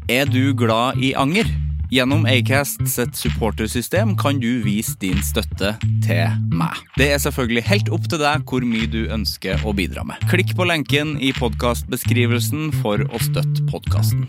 du glad I anger? Gjennom Acast sitt supportersystem kan du vise din støtte til meg. Det selvfølgelig helt opp til deg hvor mye du ønsker å bidra med. Klikk på lenken I podcastbeskrivelsen for å støtte podcasten.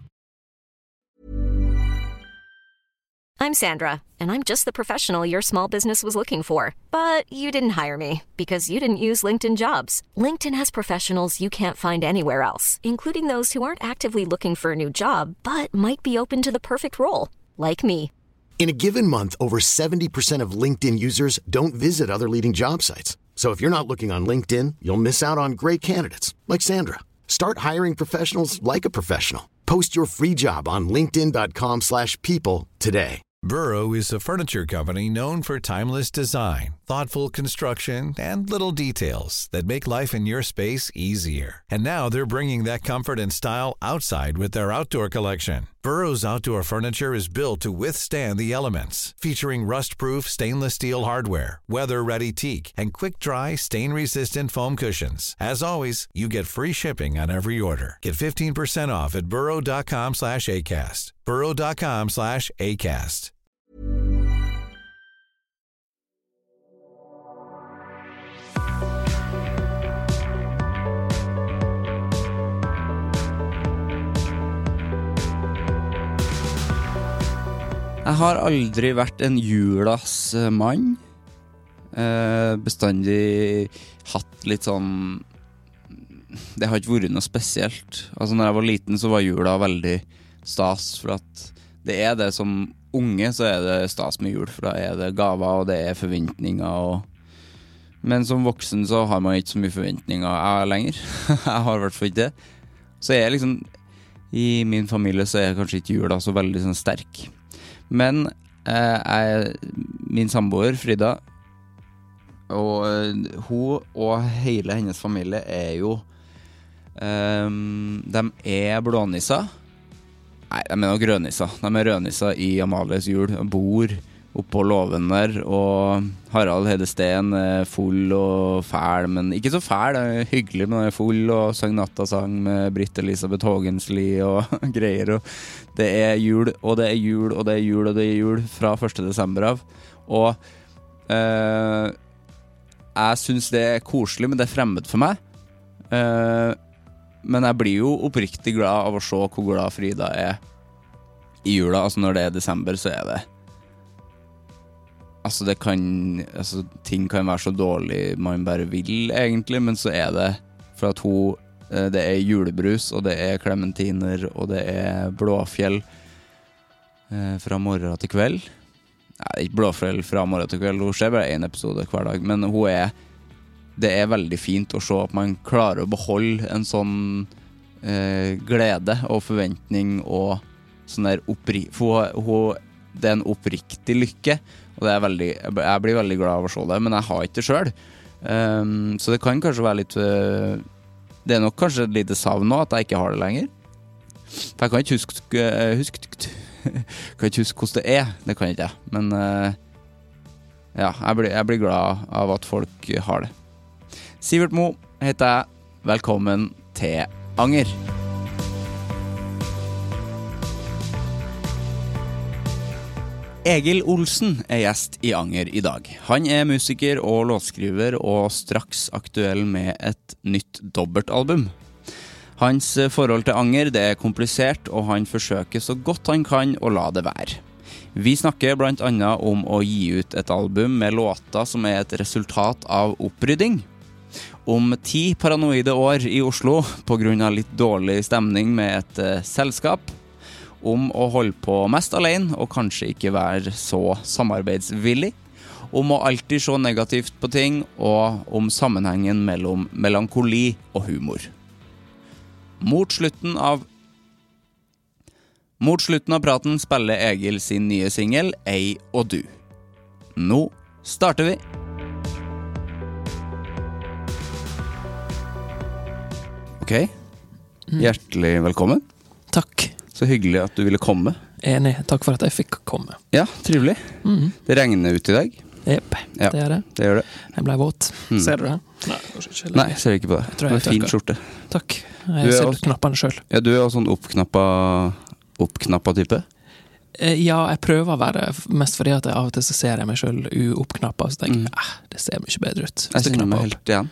I'm Sandra, and I'm just the professional your small business was looking for. But you didn't hire me because you didn't use LinkedIn Jobs. LinkedIn has professionals you can't find anywhere else, including those who aren't actively looking for a new job, but might be open to the perfect role, like me. In a given month, over 70% of LinkedIn users don't visit other leading job sites. So if you're not looking on LinkedIn, you'll miss out on great candidates, like Sandra. Start hiring professionals like a professional. Post your free job on linkedin.com/people today. Burrow is a furniture company known for timeless design, thoughtful construction, and little details that make life in your space easier. And now they're bringing that comfort and style outside with their outdoor collection. Burrow's outdoor furniture is built to withstand the elements, featuring rust-proof stainless steel hardware, weather-ready teak, and quick-dry, stain-resistant foam cushions. As always, you get free shipping on every order. Get 15% off at burrow.com/ACAST. burrow.com/ACAST. Jeg har aldri vært en julas mann. Bestandig hatt litt sånn... Det har ikke vært noe spesielt. Altså når jeg var liten så var jula veldig stas, for at det det som unge så det stas med jul, for da det gaver og det forventninger og... Men som voksen så har man ikke så mye forventninger lenger. Jeg har I hvert fall ikke det. Så liksom... I min familie så kanskje ikke jula så veldig sånn sterk. Men min samboer Frida og hun og hele hennes familie jo de blånisser. Nei, de nok rødnisser. De rødnisser I Amalies jul og bor oppå låven der, og Harald Hedestein full og fæl, men ikke så fæl, hyggelig, men full og sang nattasang med Britt Elisabeth Haagensli og greier, og det jul, og det jul, og det jul, og det jul fra 1. desember av, og jeg synes det koselig, men det fremmed for meg, men jeg blir jo oppriktig glad av å se hvor glad Frida I jula, altså når det desember, så det Altså ting kan være så dårlig man bare vil egentlig, men så det for at hun, det julebrus, og det klementiner, og det blåfjell fra morgen til kveld. Nei, ikke blåfjell fra morgen til kveld, hun ser bare en episode hver dag, men hun det veldig fint å se at man klarer å beholde en sånn glede og forventning og sånn der det en oppriktig lykke, og det veldig, jeg blir veldig glad av å se det, men jeg har ikke det selv. Så det kan kanskje være litt... Det nok kanskje et lite savn nå, at jeg ikke har det lenger. For jeg kan ikke huske hvordan det det kan ikke jeg. Men ja, jeg blir glad av at folk har det. Sivert Mo heter jeg. Velkommen til Anger. Egil Olsen gjest I Anger I dag. Han musiker og låtskriver og straks aktuell med et nytt dobbeltalbum. Hans forhold til anger det komplisert, og han forsøker så godt han kan å la det være. Vi snakker blant annet om å gi ut et album med låter som et resultat av opprydding. Om 10 paranoide år I Oslo på grunn av litt dårlig stemning med et selskap. Om å holde på mest alene og kanskje ikke være så samarbeidsvillig, om å alltid se negativt på ting, og om sammenhengen mellom melankoli og humor. Mot slutten av praten spiller Egil sin nye single, Ei og du. Nå starter vi! Ok, hjertelig velkommen. Takk. Så hyggelig at du ville komme. Enig, takk for at jeg fikk komme. Ja, trivelig. Det regner ut I dag. Jepp, ja, det det. Det gjør det. Jeg ble våt. Ser du det? Nei, jeg ser ikke på det. Det en fin skjorte. Takk. Jeg ser knappene selv. Ja, du også sånn oppknappet oppknappet type? Ja, jeg prøver å være mest fordi at av og til så ser jeg meg selv uoppknappet, og så tenker jeg, det ser mye bedre ut. Jeg kjenner meg helt igjen.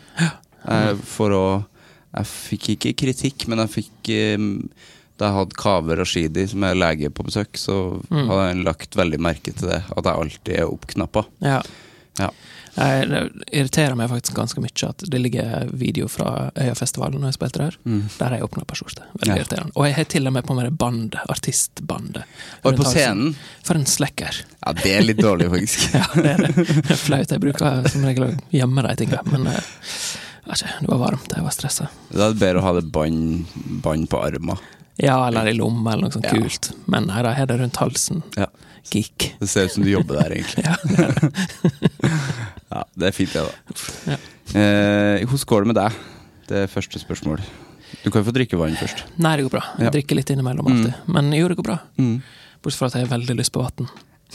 Jeg fikk ikke kritikk, men jeg fikk, da jeg hadde Kaveh Rashidi, som lege på besøk, så hadde jeg lagt veldig merke til det, at jeg alltid oppknappet. Ja. Ja. Det irriterer meg faktisk ganske mye at det ligger video fra Øyafestivalen når jeg spilte der. Der jeg oppknappet skjorte. Veldig irriterende. Og jeg har til og med på meg bandet, artistbandet. Og på scenen? For en slekker. Ja, det litt dårlig faktisk. Ja, det det. Flaut. Jeg bruker som regel å gjemme de tingene, men det var varmt, jeg var stresset. Det bedre å ha det band på armen. Ja, eller i lomma, eller noe sånt kult. Men nei, da er det rundt halsen. Ja. Geek. Det ser ut som du jobber der, egentlig. Ja, ja, det fint det da. Ja. Hvordan går det med deg? Det første spørsmål. Du kan jo få drikke vann først. Nei, det går bra. Jeg drikker litt innimellom alltid. Men jo, det går bra. Bortsett fra at jeg har veldig lyst på vatten.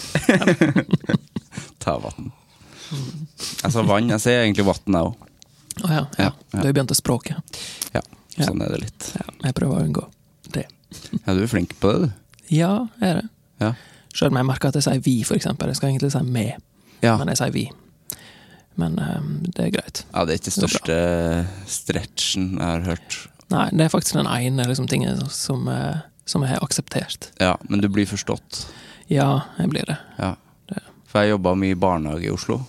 Ta vatten. Jeg sa vann, jeg sier egentlig vatten jeg også. Ja. Du har begynt å språke. Ja, sånn er det litt. Ja, jeg prøver å unngå det. Ja, du flink på det, du. Ja, jeg det. Ja. Selv om jeg merker at jeg sier vi, for eksempel. Jeg skal egentlig si med, men jeg sier vi. Men det greit. Ja, det ikke største stretchen jeg har hørt. Nei, det faktisk den ene tingen som jeg har akseptert. Ja, men du blir forstått. Ja, jeg blir det. Ja. For jeg jobbet mye i barnehage i Oslo.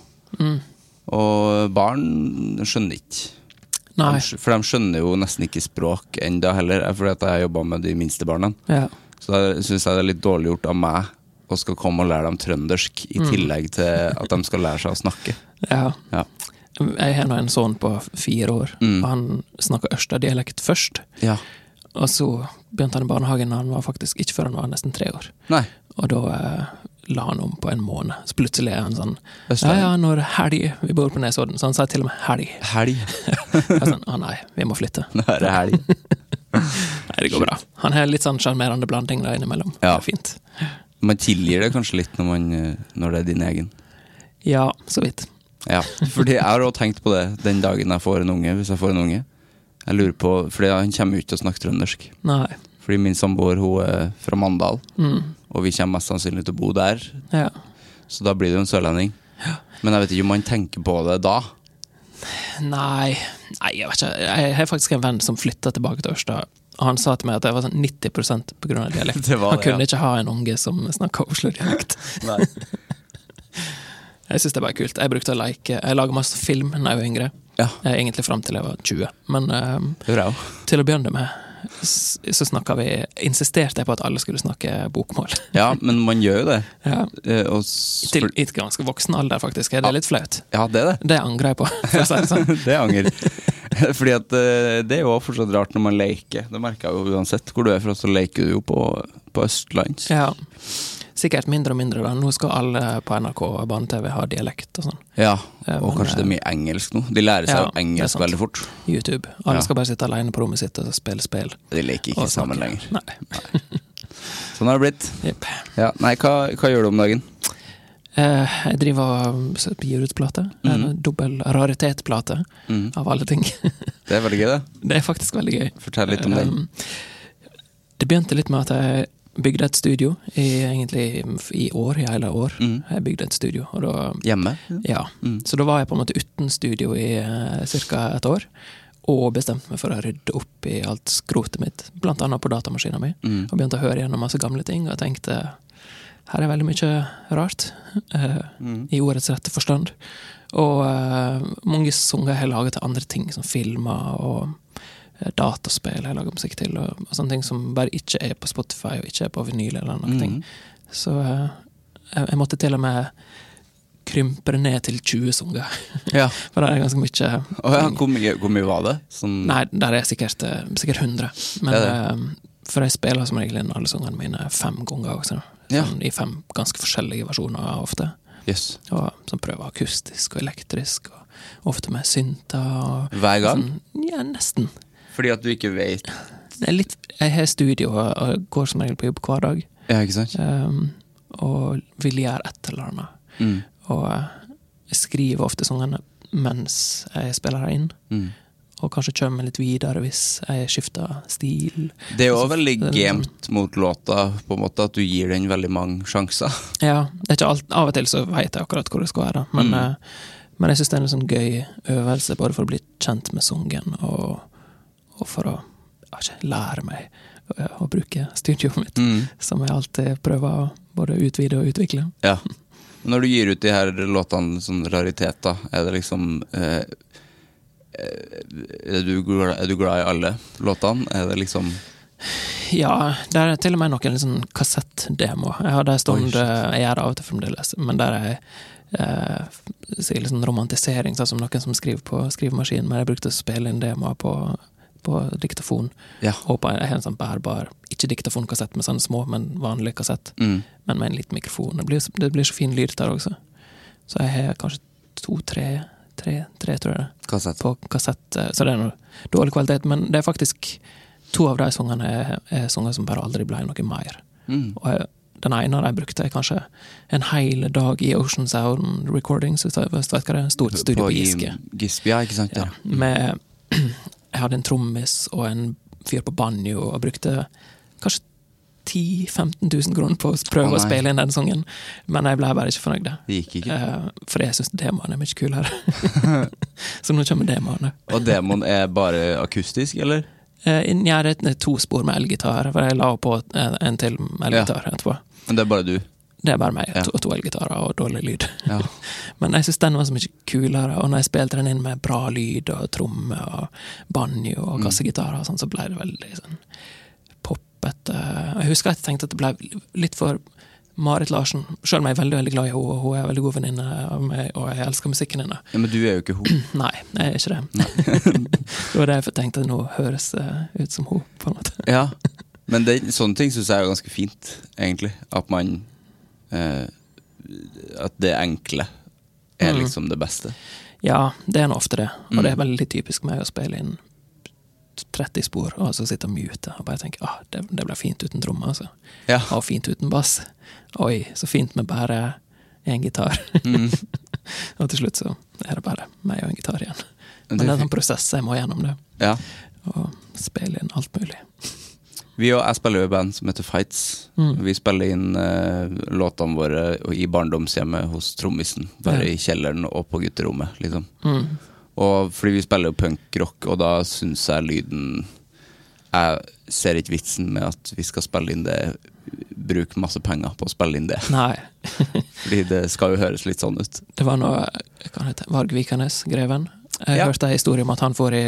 Og barn skjønner ikke. Nei. For de skjønner jo nesten ikke språk enda heller, fordi at jeg jobbet med de minste barna. Ja. Så da synes jeg det litt dårlig gjort av meg å skal komme og lære dem trøndersk i tillegg til at de skal lære seg å snakke. Ja. Ja. Jeg har nå en sånn på 4 år, og han snakker Ørsta-dialekt først. Ja. Og så begynte han i barnehagen, han var faktisk ikke før han var nesten 3 år. Nei. Og da la han om på en måned. Så plutselig han sånn, Østland. ja, når helg, vi bor på Nesodden, så han sa til og med helg. Helg. Jeg sånn, nei, vi må flytte. Nå er det helg. Nei, det går bra. Han har litt sånn charmerende blanding der innimellom. Ja. Det er fint. Man tilgir det kanskje litt når det er din egen. Ja, så vidt. Ja, fordi jeg har også tenkt på det den dagen jeg får en unge, hvis jeg får en unge. Jeg lurer på, fordi han kommer ut til å snakke trøndersk. Nei. Fordi min samboer, hun fra Mandal, og vi kommer mest sannsynlig til å bo der. Ja. Så da blir det jo en sørlending. Men jeg vet ikke om man tenker på det da. Nei, jeg vet ikke. Jeg har faktisk en venn som flyttet tilbake til Ørsta, og han sa til meg at det var sånn 90% på grunn av dialekt. Han kunne ikke ha en unge som snakket Oslo-dialekt. Nei. Jeg synes det bare er kult. Jeg brukte å leke. Jeg laget masse film når jeg var yngre. Ja. Egentlig frem til jeg var 20. Men Bra. til å begynne med så insisterte jeg på at alle skulle snakke bokmål. Ja, men man gjør jo det. Ja. Til I et ganske voksen alder faktisk. Det er litt flaut. Ja, det er det. Det angrer jeg på, for å si det sånn. Det anger. Fordi at det er jo fortsatt rart når man leker. Det merker jeg jo uansett hvor du er fra, så leker du jo på Østland. Ja. Sikkert mindre og mindre da. Nå skal alle på NRK og Barne-TV ha dialekt og sånn. Ja, og kanskje det er mye engelsk nå. De lærer seg jo engelsk veldig fort. YouTube. Alle skal bare sitte alene på rommet sitt og spille spill. De leker ikke sammen lenger. Nei. Sånn har det blitt. Yep. Ja, nei, hva gjør du om dagen? Jeg driver og gir ut plate. En dobbel raritetplate av alle ting. Det er veldig gøy, det. Det er faktisk veldig gøy. Fortell litt om det. Det begynte litt med at jeg bygde et studio i hele år. Jeg bygde et studio. Og da, hjemme? Ja. Så da var jeg på en måte uten studio i cirka et år, og bestemte meg for å rydde opp i alt skrotet mitt, blant annet på datamaskinen min, og begynte å høre gjennom masse gamle ting, og jeg tenkte, her er veldig mye rart, i ordets rette forstand. Og mange sanger jeg har laget til andre ting, som filmer og dataspill jeg lager musikk til, og sånne ting som bare ikke er på Spotify og ikke er på vinyl eller noen ting. Så jeg måtte til og med krympe det ned til 20 sanger. Ja. For det er ganske mye. Hvor mye var det? Nei, der er sikkert 100. Men for jeg spiller som regel inn alle sangene mine 5 ganger også. Sånn, i 5 ganske forskjellige versjoner ofte. Yes. Og som prøver akustisk og elektrisk, og ofte med synter. Hver gang? Sånn, ja, nesten. Fordi at du ikke vet? Jeg har studio og går som regel på jobb hver dag. Ja, ikke sant? Og vil gjøre et eller annet. Og jeg skriver ofte sangene mens jeg spiller her inn. og kanskje kommer litt videre hvis jeg skifter stil. Det jo også veldig gamet mot låta, på en måte, at du gir den veldig mange sjanser. Ja, det ikke alt. Av og til så vet jeg akkurat hvor det skal være, men jeg synes det en sånn gøy øvelse, både for å bli kjent med sungen, og for å lære meg å bruke studioet mitt, som jeg alltid prøver å både utvide og utvikle. Ja. Når du gir ut de her låtene sånn rariteter, er det liksom er du glad i alle låtene? Er det liksom Ja, det er til og med noen liksom kassettdemo. Jeg hadde en stund, jeg gjør det av og til fremdeles, men der jeg sier liksom romantisering, sånn som noen som skriver på skrivemaskin, men jeg brukte å spille inn demoer på diktafon. Ja. Håper jeg har en sånn bærbar, ikke diktafonkassett med sånne små, men vanlig kassett, men med en liten mikrofon. Det blir så fin lyd der også. Så jeg har kanskje 2-3 tror jeg, på kassett. Så det er noe dårlig kvalitet, men det er faktisk 2 av de sangene er sanger som bare aldri ble noe mer. Og den ene av de brukte jeg kanskje en hel dag i Ocean Sound Recordings, vet hva det er, en stort studio på Giske. Gispe, ja, ikke sant? Ja. Jeg hadde en trommis og en fyr på banjo, og brukte kanskje 10-15 000 kroner på å prøve å spille inn den sangen, men jeg ble bare ikke fornøyd. Det gikk ikke. For jeg synes demoen er mye kulere. Så nå kommer demoene. Og demoen er bare akustisk, eller? Ja, det er 2 spor med elgitar, for jeg la på en til med elgitar etterpå. Men det er bare du? Det er bare meg, og 2 elgitarer og dårlig lyd. Ja. Men jeg synes den var så mye kulere, og når jeg spilte den inn med bra lyd og tromme og banjo og kassegitarer, sånn, så ble det veldig sånn poppete. Jeg husker at jeg tenkte at det ble litt for Marit Larsen, selv om jeg er veldig, veldig glad i henne, og hun er veldig god venninne av meg, og jeg elsker musikken henne. Ja, men du er jo ikke hun. Nei, jeg er ikke det. Det var det jeg tenkte, nå høres ut som hun, på en måte. Ja, men sånne ting synes jeg er ganske fint, egentlig. At man at det enkle er liksom det beste. Ja, det er nå ofte det, og det er veldig typisk meg å spille inn 30 spor, og så sitte og mute og bare tenke, det ble fint uten trommer, altså. Ja. Og fint uten bass. Oi, så fint med bare en gitar. Og til slutt så er det bare meg og en gitar igjen. Men det er en sånn prosess jeg må gjennom det. Ja. Og spille inn alt mulig. Jeg spiller jo i band som heter Fights. Vi spiller inn låtene våre i barndomshjemmet hos trommisen, bare i kjelleren og på gutterommet, liksom. Og fordi vi spiller jo punk-rock, og da synes jeg lyden, jeg ser ikke vitsen med at vi skal spille inn det, bruke masse penger på å spille inn det. Nei. Fordi det skal jo høres litt sånn ut. Det var noe, hva han heter, Varg Vikanes, Greven. Jeg hørte en historie om at han får i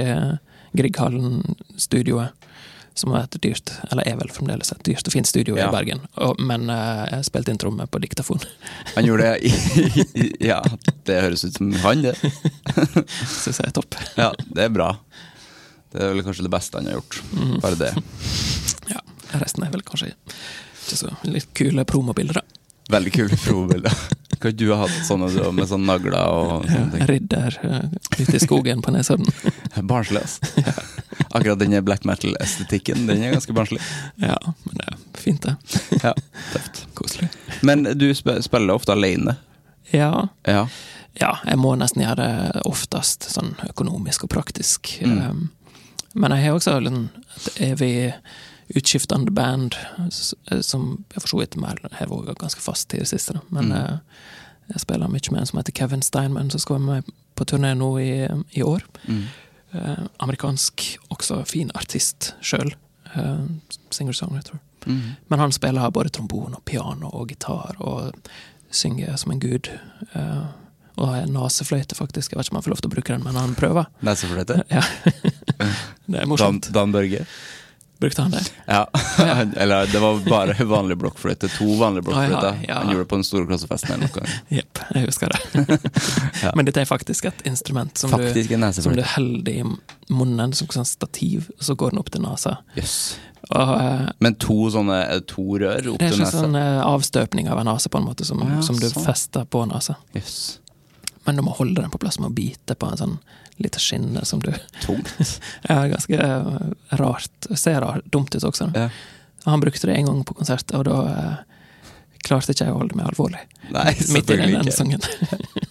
Grieghallen-studioet, som var et dyrt, eller er vel fremdeles et dyrt og fint studio i Bergen, men jeg spilte inn tromme på diktafon. Han gjorde det ja, det høres ut som han, det. Synes jeg er topp. Ja, det er bra. Det er vel kanskje det beste han har gjort, bare det. Ja, resten er vel kanskje ikke så litt kule promobilder da. Veldig kule promobilder. Kan du ha hatt sånne med sånne nagler og sånne ting? Ridder ute i skogen på Nesodden. Barnslig, altså. Ja. Akkurat denne black metal-estetikken, den er ganske barnslig. Ja, men det er fint det. Ja, tøft. Koselig. Men du spiller ofte alene? Ja. Ja, jeg må nesten gjøre det oftest sånn økonomisk og praktisk. Men jeg har også en evig utskiftende band som jeg for så vidt mer har vært ganske fast i det siste. Men jeg spiller mye med en som heter Kevin Steinman, som skal være med på turné nå i år. Amerikansk, også fin artist selv, singer-songwriter. Men han spiller både trombon og piano og gitar og synger som en gud, og har en nasefløyte faktisk. Jeg vet ikke om han får lov til å bruke den, men han prøver. Nasefløyte? Ja. Det er morsomt. Dan Børge? Brukte han det? Ja, eller det var bare vanlig blokkfløyte, 2 vanlige blokkfløyter. Han gjorde det på den store klassefesten eller noe. Jepp, jeg husker det. Men dette er faktisk et instrument som du holder i munnen som sånn stativ, og så går den opp til nasa. Yes. Men 2 rør opp til nasa? Det er ikke sånn avstøpning av en nase på en måte som du fester på nasa. Yes. Men du må holde den på plass med å bite på en sånn lite skinne som du... Tungt. Ja, ganske rart. Ser dumt ut også. Ja. Han brukte det en gang på konsert, og da klarte ikke jeg å holde meg alvorlig. Nei, midt i den sangen.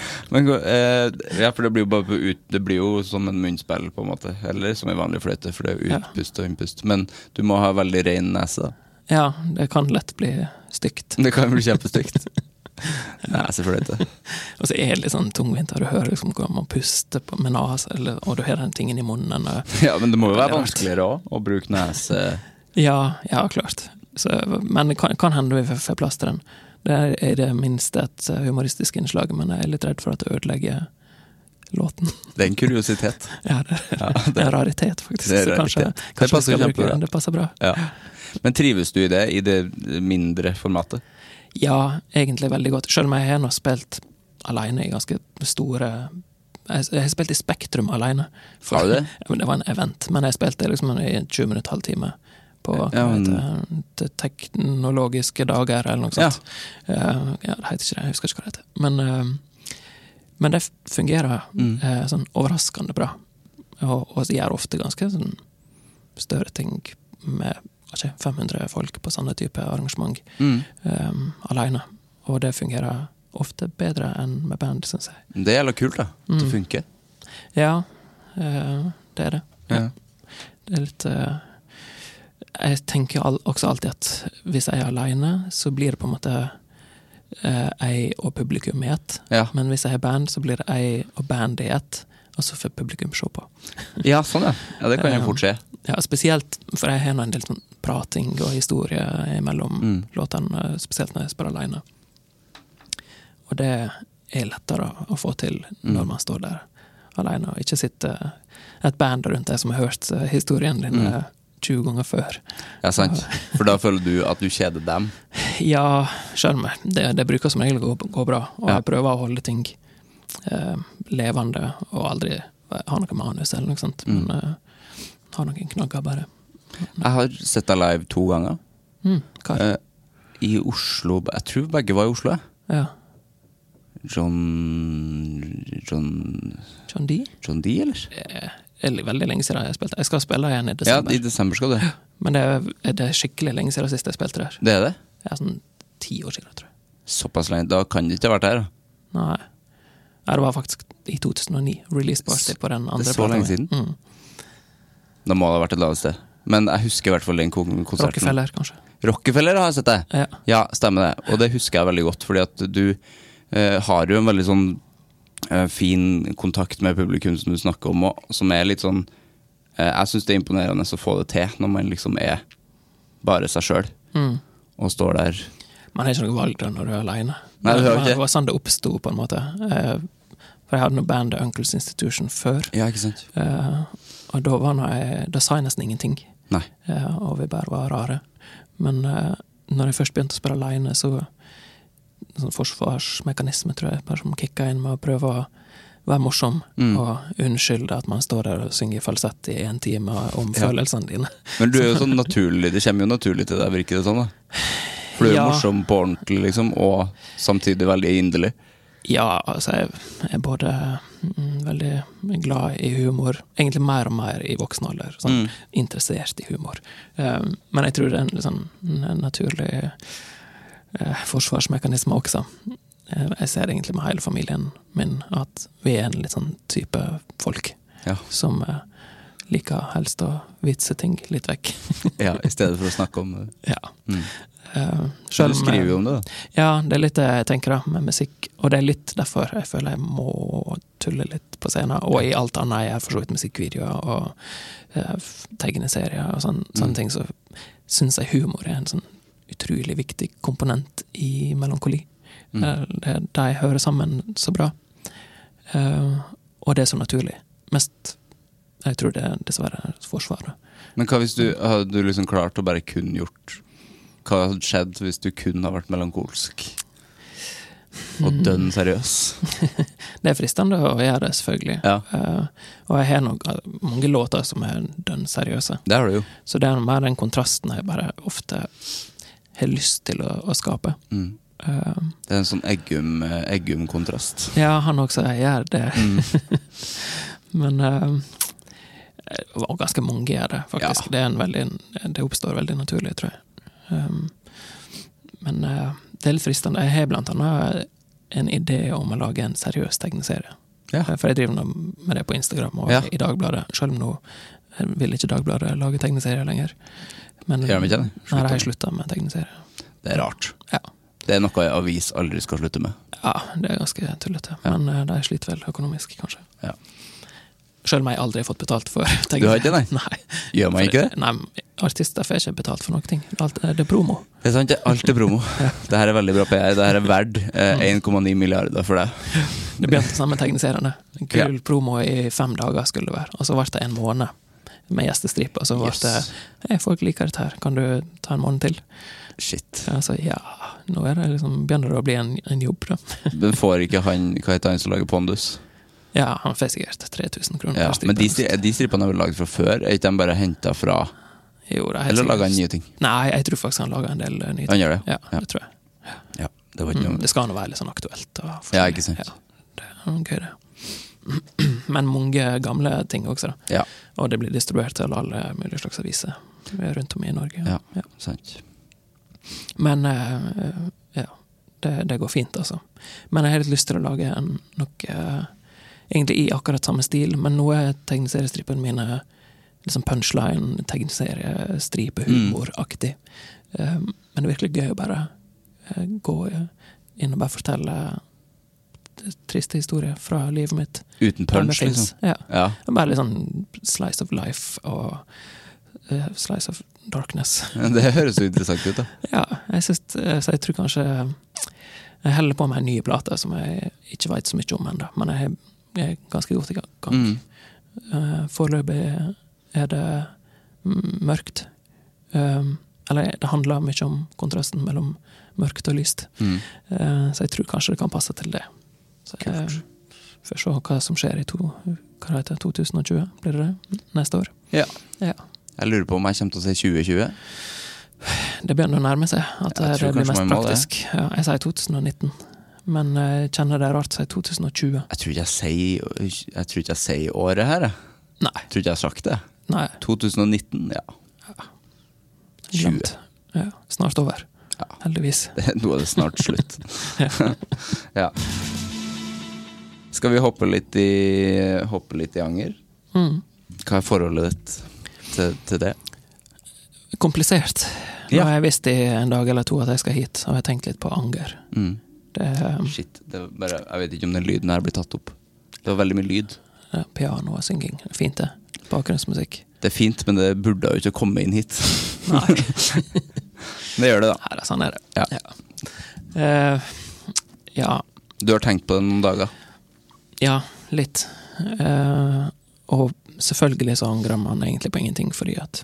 Men, ja, for det blir jo bare det blir jo som en munnspill på en måte, eller som en vanlig fløyte, for det er jo utpust og innpust. Men du må ha veldig ren nese da. Ja, det kan lett bli stygt. Det kan bli kjempestygt. Nesefløyte. Og så er det litt sånn tungvint, og du hører liksom hvordan man puster med nase, og du hører den tingen i munnen. Ja, men det må jo være vanskeligere også, å bruke nese. Ja, klart. Så, men det kan hende vi får plass til den. Det er det minste et humoristisk innslag, men jeg er litt redd for at det ødelegger låten. Det er en kuriositet. Ja, det er en raritet faktisk. Det er raritet. Det passer kjempebra. Det passer bra. Ja. Men trives du i det mindre formatet? Ja, egentlig veldig godt. Selv om jeg har nå spilt alene i ganske store... Jeg har spilt i Spektrum alene. Har du det? Det var en event, men jeg spilte liksom i 20 minutter, halvtime på det teknologiske dager eller noe sånt. Ja, det heter ikke det, jeg husker ikke hva det heter. Men det fungerer sånn overraskende bra. Og gjør ofte ganske sånn større ting med 500 folk på sånne type arrangement alene. Og det fungerer ofte bedre enn med band, synes jeg. Det er jævla kult da, at det funker. Ja, det er det. Ja. Det er litt... jeg tenker også alltid at hvis jeg er alene, så blir det på en måte jeg og publikum i ett. Ja. Men hvis jeg er band, så blir det jeg og band i ett, og så får publikum se på. Ja, sånn ja. Ja, det kan jo fort skje. Ja, spesielt, for jeg har en del sånn prating og historie mellom låtene, spesielt når jeg spiller alene. Og det er lettere å få til når man står der alene, og ikke sitte et band rundt deg som har hørt historien din 20 ganger før. Ja, sant. For da føler du at du kjeder dem? Ja, selv med. Det bruker som regel å gå bra, og jeg prøver å holde ting levende, og aldri ha noe manus eller noe sånt, men ha noen knagger bare. Jeg har sett deg live 2 ganger. Hva? I Oslo, jeg tror begge var i Oslo. Ja. John D, eller? Eller veldig lenge siden jeg spilte. Jeg skal spille igjen i desember. Ja, i desember skal du. Men det er skikkelig lenge siden sist jeg spilte der. Det er det? Ja, sånn 10 år siden, tror jeg. Såpass lenge, da kan det ikke ha vært her da? Nei. Ja, det var faktisk i 2009, release party på den andre. Det er så lenge siden? Da må det ha vært et lavt sted. Men jeg husker i hvert fall den konserten. Rockefeller, kanskje. Rockefeller har jeg sett det? Ja, stemmer det. Og det husker jeg veldig godt, fordi at du har jo en veldig sånn fin kontakt med publikum som du snakker om, og som er litt sånn jeg synes det er imponerende å få det til når man liksom er bare seg selv og står der. Man har ikke noe valg da når du er alene. Nei, det var sånn det oppstod på en måte, for jeg hadde noe band Uncle's Institution før. Ja, ikke sant. Og da sa jeg nesten ingenting. Nei. Og vi bare var rare. Men når jeg først begynte å spille alene, så sånn forsvarsmekanisme, tror jeg, bare som kicka inn med å prøve å være morsom og unnskylde at man står der og synger falsett i 1 time om følelsene dine. Men du er jo sånn naturlig, det kommer jo naturlig til deg, virker det sånn da? For du er jo morsom på ordentlig, liksom, og samtidig veldig inderlig. Ja, altså jeg er både veldig glad i humor, egentlig mer og mer i voksen alder, sånn interessert i humor. Men jeg tror det er en sånn naturlig forsvarsmekanisme også. Jeg ser egentlig med hele familien min at vi er en litt sånn type folk som liker helst å vitse ting litt vekk. Ja, i stedet for å snakke om det. Ja. Du skriver jo om det da. Ja, det er litt det jeg tenker da, med musikk, og det er litt derfor jeg føler jeg må tulle litt på scenen, og i alt annet jeg har for så vidt musikkvideoer og tegneserier og sånne ting, så synes jeg humor er en sånn utrolig viktig komponent i melankoli. De hører sammen så bra, og det er så naturlig. Mest, jeg tror det er dessverre forsvaret. Men hva hvis hadde liksom klart å bare kun gjort, hva hadde skjedd hvis du kun har vært melankolsk og dønn seriøs? Det er fristende å gjøre det, selvfølgelig. Og jeg har mange låter som er dønn seriøse. Det har du jo. Så det er mer den kontrasten jeg bare ofte har lyst til å skape. Det er en sånn Eggum-kontrast. Ja, han også gjør det. Men det var ganske mange gjør det, faktisk. Det oppstår veldig naturlig, tror jeg. Men det er litt fristende. Jeg har blant annet en idé om å lage en seriøs tegneserie. Ja. For jeg driver nå med det på Instagram og i Dagbladet, selv om nå vil ikke Dagbladet lage tegneserier lenger. Men Gjør de ikke det? Nei, de har sluttet med tegneserier. Det er rart. Ja. Det er noe avis aldri skal slutte med. Ja, det er ganske tullete. Men de sliter vel økonomisk, kanskje. Ja. Selv om jeg aldri har fått betalt for tegneserier. Du har ikke det? Nei. Gjør man ikke det? Nei, artister får ikke betalt for noen ting. Det er promo. Det er sant, alt er promo. Det her er veldig bra PR. Det her er verdt 1,9 milliarder for deg. Det begynte sammen med tegneseriene. En kul promo i 5 dager skulle det være. Og så var det en måned med gjestestriper. Og så var det, folk liker dette her. Kan du ta en måned til? Shit. Altså, nå er det liksom, begynner det å bli en jobb da. Men får ikke han, hva heter han som lager Pondus? Ja, han får sikkert 3000 kroner. Ja, men de strippene har vel laget fra før? Er ikke de bare hentet fra? Jo, det er eller lager han nye ting? Nei, jeg tror faktisk han lager en del nye ting. Han gjør det? Ja, det tror jeg. Ja, det var ikke noe. Det skal nå være litt sånn aktuelt. Ja, ikke sant. Ja, det er noe gøy det. Men mange gamle ting også da. Ja. Og det blir distribuert til alle mulige slags aviser rundt om i Norge. Ja, sant. Men det går fint altså. Men jeg har litt lyst til å lage noe egentlig i akkurat samme stil, men nå er tegneseriestripen mine liksom punchline, tegneseriestripe, humoraktig. Men det er virkelig gøy å bare gå inn og bare fortelle triste historier fra livet mitt. Uten punch, liksom? Ja. Bare litt sånn slice of life og slice of darkness. Det høres jo interessant ut da. Ja, så jeg tror kanskje jeg heller på med en ny plate som jeg ikke vet så mye om enda, men jeg er ganske godt i gang. Foreløpig er det mørkt. Eller det handler mye om kontrasten mellom mørkt og lyst. Så jeg tror kanskje det kan passe til det. Så jeg får se hva som skjer i 2020. Blir det neste år? Ja. Jeg lurer på om jeg kommer til å si 2020. Det begynner å nærme seg at det blir mest praktisk. Ja, jeg sier 2019. Men jeg kjenner det rart å si 2020. Jeg tror ikke jeg sier året her. Nei. Jeg tror ikke jeg har sagt det. Nei. 2019, ja. 20. Ja, snart over. Ja. Heldigvis. Nå er det snart slutt. Ja. Skal vi hoppe litt i anger? Hva er forholdet ditt til det? Komplisert. Nå har jeg visst i en dag eller to at jeg skal hit, og jeg har tenkt litt på anger. Shit, jeg vet ikke om den lyden her blir tatt opp. Det var veldig mye lyd. Piano og synging, fint det. Bakgrunnsmusikk. Det er fint, men det burde jo ikke komme inn hit. Nei. Det gjør det da. Nei, sånn er det. Ja. Du har tenkt på det noen dager? Ja, litt. Og selvfølgelig så angrer man egentlig på ingenting, fordi at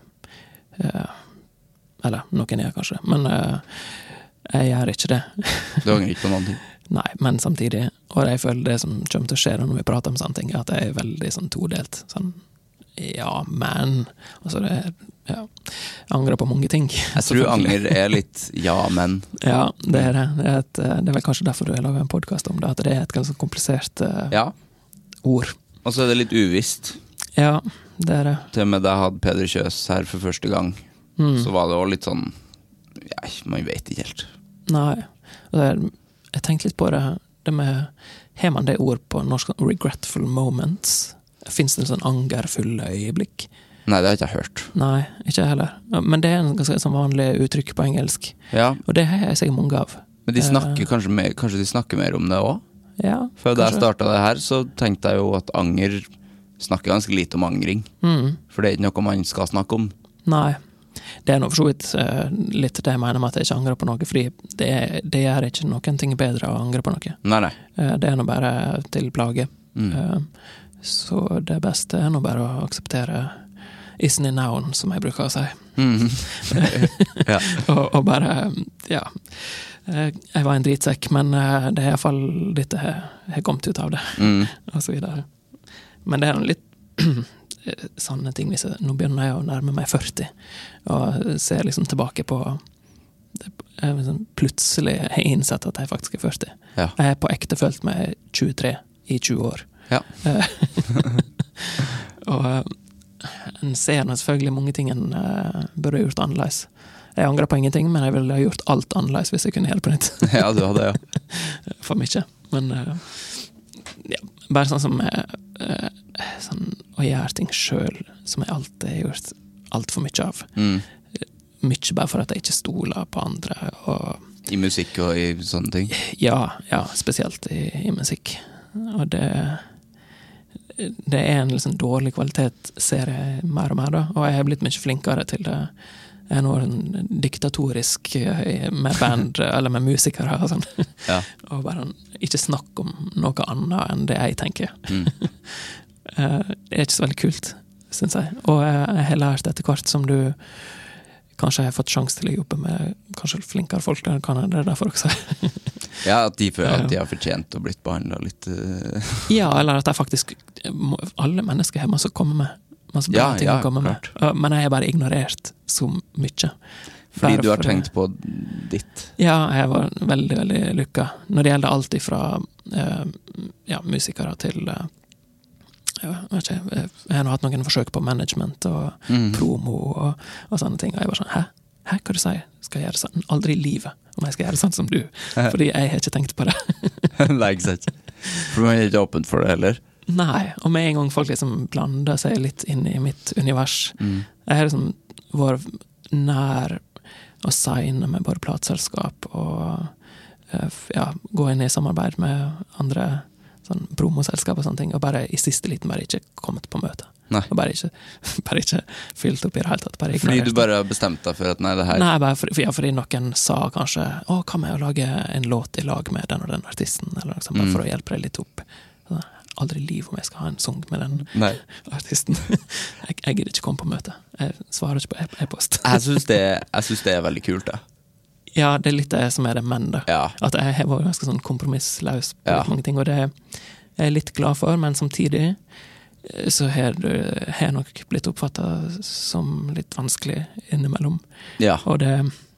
eller noen er kanskje, men jeg gjør ikke det. Du angrer ikke på noen ting? Nei, men samtidig, og jeg føler det som kommer til å skje når vi prater om sånne ting, at jeg er veldig sånn todelt, sånn, men altså det jeg angrer på mange ting. Jeg tror anger er litt men. Ja, det er det. Det er vel kanskje derfor du har laget en podcast om det, at det er et ganske komplisert ord. Og så er det litt uvisst. Ja, det er det. Til og med da jeg hadde Peder Kjøs her for første gang, så var det også litt sånn, man vet ikke helt. Nei, jeg tenkte litt på det med, har man det ord på norsk, regretful moments? Finnes det en sånn angerfulle øyeblikk? Nei, det har ikke jeg hørt. Nei, ikke heller. Men det er en ganske sånn vanlig uttrykk på engelsk. Ja. Og det har jeg sikkert mange av. Men de snakker kanskje de snakker mer om det også? Ja, før da jeg startet det her, så tenkte jeg jo at anger snakker ganske lite om angring. For det er ikke noe man skal snakke om. Nei, det er noe for så vidt litt det jeg mener med at jeg ikke angrer på noe, fordi det gjør ikke noen ting bedre å angre på noe. Nei. Det er nå bare til plage. Så det beste er nå bare å akseptere isn't in noun, som jeg bruker å si. og bare, jeg var en dritsekk, men det er i hvert fall dette jeg kommet ut av det, og så videre. Men det er litt sanne ting. Nå begynner jeg å nærme meg 40, og ser liksom tilbake på plutselig har jeg innsett at jeg faktisk er 40. Ja. Jeg har på ekte følt meg 23 i 20 år. Ja. Og en ser selvfølgelig mange ting en burde gjort annerledes. Jeg angrer på ingenting, men jeg ville ha gjort alt annerledes hvis jeg kunne gjøre det på nytt. Ja, du hadde, ja. For mye. Men ja, bare sånn som sånn, å gjøre ting selv, som jeg alltid har gjort alt for mye av. Mye bare for at jeg ikke stoler på andre. Og I musikk og i sånne ting? Ja, spesielt i musikk. Og det er en liksom dårlig kvalitet, ser jeg mer og mer da, og jeg har blitt mye flinkere til det. Jeg er noe diktatorisk med band, eller med musikere og sånn. Ja. Og bare ikke snakke om noe annet enn det jeg tenker. Det er ikke så veldig kult, synes jeg. Og jeg har lært etter hvert som du kanskje har fått sjanse til å jobbe med kanskje flinkere folk, det kan jeg det derfor også. Ja, at de føler at de har fortjent og blitt behandlet litt... Ja, eller at jeg faktisk... Alle mennesker har masse å komme med. Masse bra ting å komme med. Men jeg har bare ignorert så mye. Fordi du har tenkt på ditt? Ja, jeg var veldig, veldig lykket. Når det gjelder alt ifra musikere til... jeg har hatt noen forsøk på management og promo og sånne ting, og jeg var sånn, hæ, hva du sier? Skal jeg gjøre sånn? Aldri i livet om jeg skal gjøre sånn som du, fordi jeg har ikke tenkt på det. Nei, ikke sant. For man er ikke åpent for det heller. Nei, og med en gang folk liksom blander seg litt inn i mitt univers, jeg har liksom vært nær å signe med både plateselskap og gå inn i samarbeid med andre sånn promoselskap og sånne ting, og bare i siste liten bare ikke kommet på møte. Nei. Og bare ikke fylt opp i det hele tatt. Fordi du bare har bestemt deg for at nei, det her... Nei, bare fordi noen sa kanskje, hva med å lage en låt i lag med den og den artisten, eller noe sånt, bare for å hjelpe deg litt opp. Aldri i liv om jeg skal ha en sang med den artisten. Jeg gidder ikke komme på møte. Jeg svarer ikke på e-post. Jeg synes det er veldig kult, da. Ja, det er litt det som er det menn da. Ja. At jeg var ganske sånn kompromissløs på mange ting, og det er jeg litt glad for, men samtidig så har jeg nok blitt oppfattet som litt vanskelig innimellom. Ja. Og det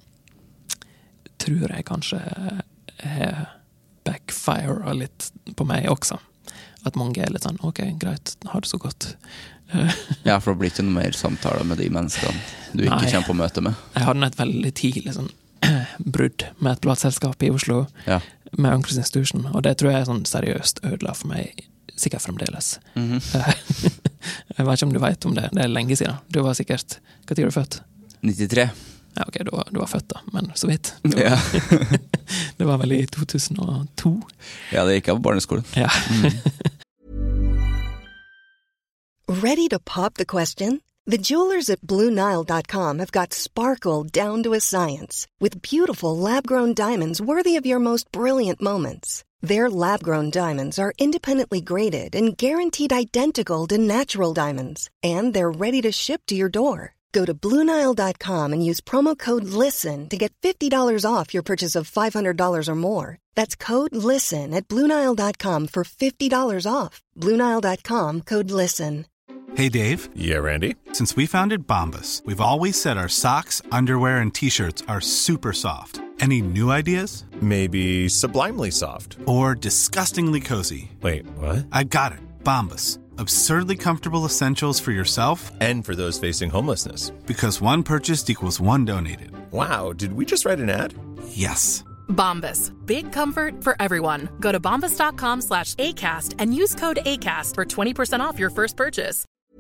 tror jeg kanskje har backfire litt på meg også. At mange er litt sånn, ok, greit, har det så godt. Ja, for det blir ikke noe mer samtale med de menneskene du ikke kommer på møte med. Jeg hadde et veldig tidlig sånn brudd med et plateselskap i Oslo med Uncles Institution, og det tror jeg er sånn seriøst ødela for meg sikkert fremdeles. Jeg vet ikke om du vet om det, det er lenge siden. Du var sikkert, hva tid er du født? 93. Ja, ok, du var født da, men så vidt. Det var vel i 2002. Ja, det gikk av på barneskolen. Ja. Ready to pop the question? The jewelers at BlueNile.com have got sparkle down to a science with beautiful lab-grown diamonds worthy of your most brilliant moments. Their lab-grown diamonds are independently graded and guaranteed identical to natural diamonds, and they're ready to ship to your door. Go to BlueNile.com and use promo code LISTEN to get $50 off your purchase of $500 or more. That's code LISTEN at BlueNile.com for $50 off. BlueNile.com, code LISTEN. Hey, Dave. Yeah, Randy? Since we founded Bombas, we've always said our socks, underwear, and T-shirts are super soft. Any new ideas? Maybe sublimely soft. Or disgustingly cozy. Wait, what? I got it. Bombas. Absurdly comfortable essentials for yourself and for those facing homelessness. Because one purchased equals one donated. Wow, did we just write an ad? Yes. Bombas. Big comfort for everyone. Go to bombas.com/ACAST and use code ACAST for 20% off your first purchase.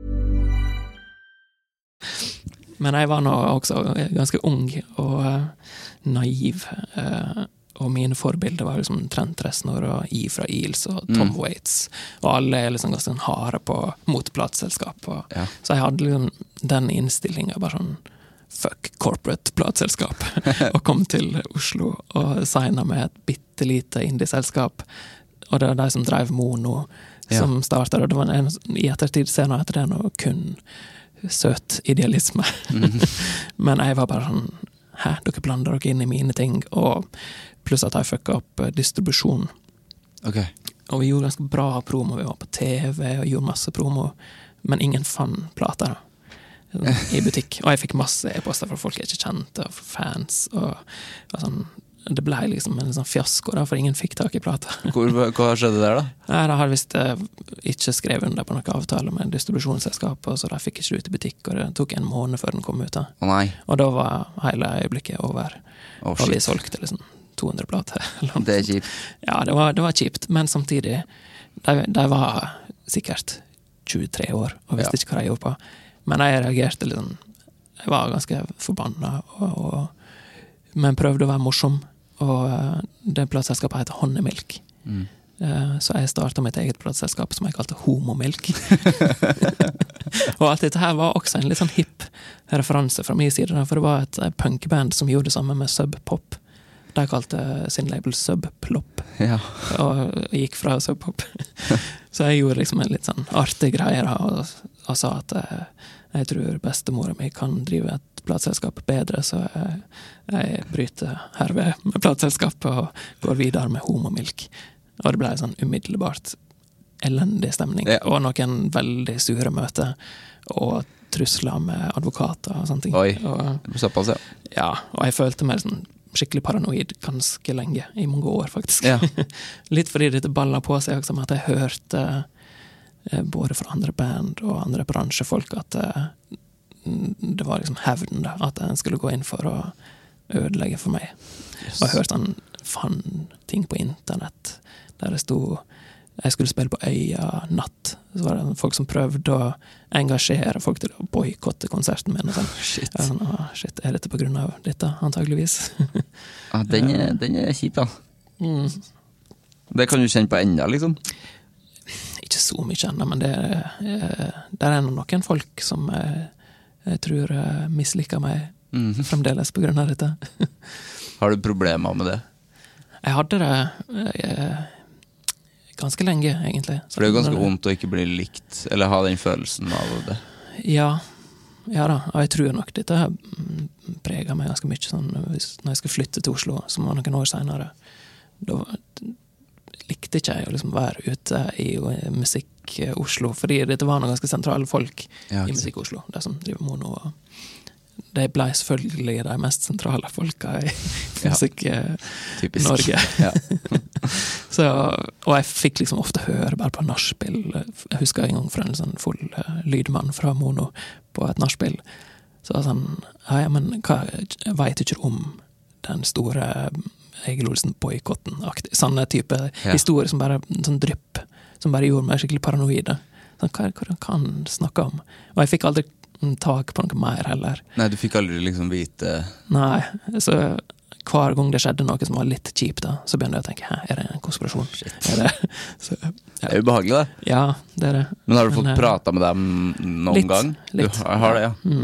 Men jeg var nå også ganske ung og naiv, og mine forbilder var liksom Trent Reznor og I fra Eels og Tom Waits, og alle er liksom ganske harde på motplateselskap, så jeg hadde liksom den innstillingen bare sånn, fuck corporate plateselskap, og kom til Oslo og signet med et bittelite indie-selskap, og det var de som drev Mono som startet, og det var i ettertid senere etter det noe kun søt idealisme. Men jeg var bare sånn, dere blander dere inn i mine ting, og pluss at jeg fucka opp distribusjon. Okay. Og vi gjorde ganske bra promo, vi var på TV og gjorde masse promo, men ingen fann plater i butikk. Og jeg fikk masse e-poster fra folk jeg ikke kjente, og fans, og sånn, det ble liksom en sånn fiasko da, for ingen fikk tak i plata. Hva skjedde der da? Nei, de har visst ikke skrevet under på noen avtale med distribusjonsselskapet, så de fikk ikke ut i butikk, og det tok en måned før den kom ut da. Å nei. Og da var hele øyeblikket over, og vi solgte liksom 200 plater. Det kjipt. Ja, det var kjipt, men samtidig, de var sikkert 23 år, og visste ikke hva de gjorde på. Men jeg reagerte litt sånn, jeg var ganske forbannet, men prøvde å være morsom, og det plateselskapet heter Honnemilk. Så jeg startet mitt eget plateselskap som jeg kalte Homomilk. Og alt dette her var også en litt sånn hipp referanse fra min side, for det var et punkband som gjorde det samme med Sub Pop. De kalte sin label Sub Plop, og gikk fra Sub Pop. Så jeg gjorde liksom en litt sånn artig greie da, og sa at jeg tror bestemora mi kan drive et plateselskap bedre, så jeg bryter herved med plateselskapet og går videre med Homomilk. Og det ble sånn umiddelbart elendig stemning, og noen veldig sure møter, og trusler med advokater og sånne ting. Oi, og, såpass, ja. Ja, og jeg følte meg sånn skikkelig paranoid ganske lenge, i mange år faktisk. Ja. Litt fordi dette ballet på seg også, med at jeg hørte både fra andre band og andre bransjefolk at det var liksom hevden da, at en skulle gå inn for å ødelegge for meg. Yes. Og jeg hørte han fann ting på internett der det stod jeg skulle spille på Øya natt, så var det folk som prøvde å engasjere folk til å boykotte konserten min og sånn. Shit. Jeg sånn, shit, er dette på grunn av dette, antageligvis? Ja, den er kjip da. Det kan du kjenne på enda, liksom? Ikke så mye enda, men der er noen folk som jeg tror misliker meg fremdeles på grunn av dette. Har du problemer med det? Jeg hadde det ganske lenge, egentlig. For det er jo ganske vondt å ikke bli likt, eller ha den følelsen av det. Ja da, og jeg tror nok dette preget meg ganske mye sånn, når jeg skulle flytte til Oslo, som var noen år senere, da likte ikke jeg å liksom være ute i musikk Oslo, fordi dette var noen ganske sentrale folk i musikk Oslo, de som driver mono, og de ble selvfølgelig de mest sentrale folka i musikk Norge. Så, og jeg fikk liksom ofte høre bare på nachspiel. Jeg husker en gang fra en sånn full lydmann fra Mono på et nachspiel. Så sånn, ja, men jeg vet ikke om den store Egil Olsen-boykotten-aktig, sånne type historier som bare, sånn drypp, som bare gjorde meg skikkelig paranoide. Sånn, hva kan snakke om? Og jeg fikk aldri tak på noe mer heller. Nei, du fikk aldri liksom vite... Nei, så hver gang det skjedde noe som var litt kjipt da, så begynte jeg å tenke, er det en konspirasjon? Er det? Så, det er ubehagelig da. Ja, det er det. Men har du fått prata med dem noen gang? Litt. Du har det,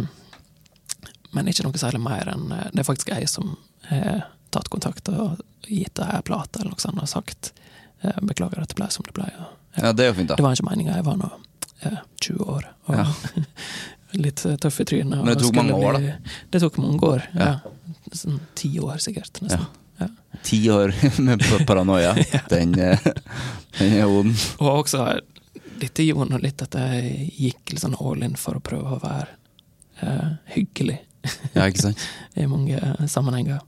ja. Men ikke noe særlig mer enn, det er faktisk jeg som har tatt kontakt og gitt det her plate eller noe sånt og sagt, beklager at det ble som det ble. Ja, det er jo fint da. Det var ikke meningen, jeg var nå 20 år, og litt tøff i trynet. Men det tok mange år da? Det tok mange år, sånn 10 år sikkert, nesten. Ja. 10 år med paranoia. Den er ond. Og også, dette gjorde noe litt at jeg gikk litt sånn all in for å prøve å være hyggelig. Ja, ikke sant? I mange sammenhenger.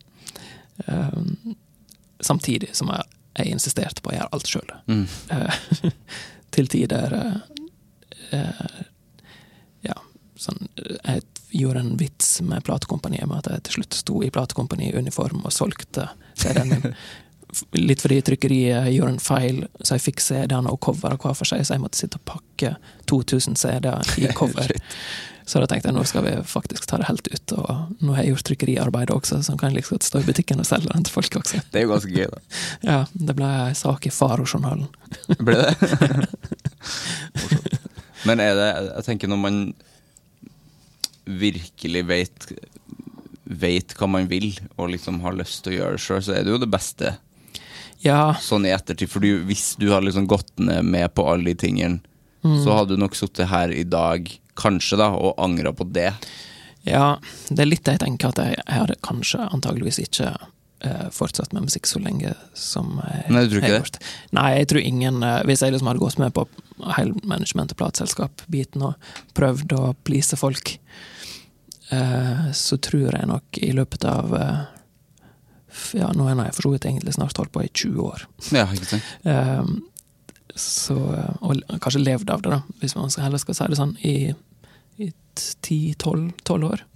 Samtidig som jeg insisterte på å gjøre alt selv. Til tider sånn, jeg gjorde en vits med platekompaniet med at jeg til slutt sto i platekompani i uniform og solgte CD-en min. Litt fordi trykkeriet gjorde en feil, så jeg fikk CD-ene og cover hver for seg, så jeg måtte sitte og pakke 2000 CD-er i cover. Så da tenkte jeg, nå skal vi faktisk ta det helt ut, og nå har jeg gjort trykkeriarbeid også, så kan jeg liksom stå i butikken og selge den til folk også. Det er jo ganske gøy da. Ja, det ble en sak i Faro-journalen. Ble det? Men er det, jeg tenker når man virkelig vet hva man vil, og liksom har lyst til å gjøre det selv, så er det jo det beste. Ja. Sånn i ettertid, for hvis du har liksom gått ned med på alle de tingene, så hadde du nok suttet her i dag, kanskje da, og angret på det. Ja, det er litt det jeg tenker, at jeg hadde kanskje antageligvis ikke fortsatt med musikk så lenge som jeg Nei, du tror ikke det? Nei, jeg tror ingen, hvis jeg liksom hadde gått med på hele management- og plateselskap-biten og prøvd å please folk, så tror jeg nok i løpet av ja, nå har jeg for så vidt egentlig snart holdt på i 20 år. Ja, ikke sant? Så, og kanskje levd av det da, hvis man heller skal si det sånn, i 10-12 år.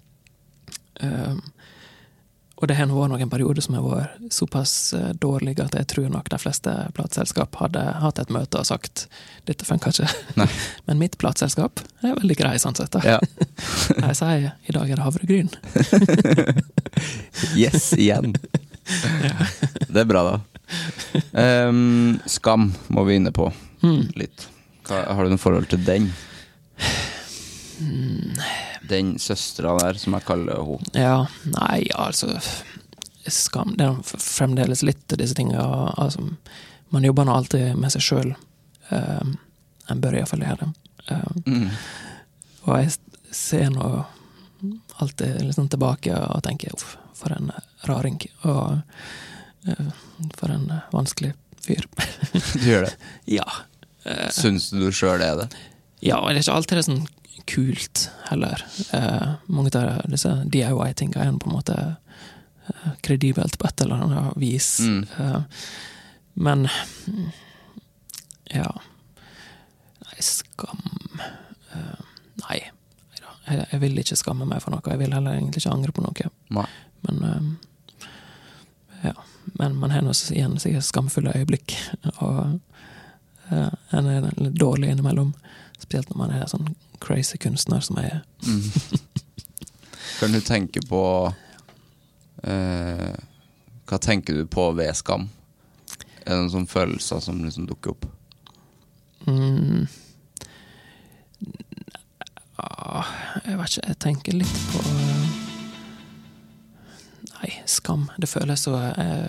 Og det har nå vært noen perioder som har vært såpass dårlige at jeg tror nok de fleste plateselskap hadde hatt et møte og sagt dette funker ikke. Nei. Men mitt plateselskap er veldig grei sånn sett da. Ja. Jeg sier, i dag er det havregryn. Yes, igjen. Ja. Det er bra da. Skam må vi inne på litt. Har du noen forhold til den? Den søstra der som jeg kaller henne. Ja, nei, altså skam, det er fremdeles litt av disse tingene, altså, man jobber nå alltid med seg selv, en bør i hvert fall gjøre det. Og jeg ser nå alltid liksom tilbake og tenker, for en raring, og for en vanskelig fyr. Du gjør det? Ja. Synes du selv er det? Ja, og det er ikke alltid det sånn kult heller. Mange av disse DIY-tingene er på en måte kredibelt på et eller annet vis. Men ja, nei, skam nei, jeg vil ikke skamme meg for noe. Jeg vil heller egentlig ikke angre på noe. Nei. Men ja, men man har nå igjen sikkert skamfulle øyeblikk, og en er litt dårlig innimellom, spesielt når man er sånn crazy kunstner som jeg er. Kan du tenke på hva tenker du på ved skam? Er det noen sånne følelser som liksom dukker opp? Jeg vet ikke, jeg tenker litt på nei, skam, det føles så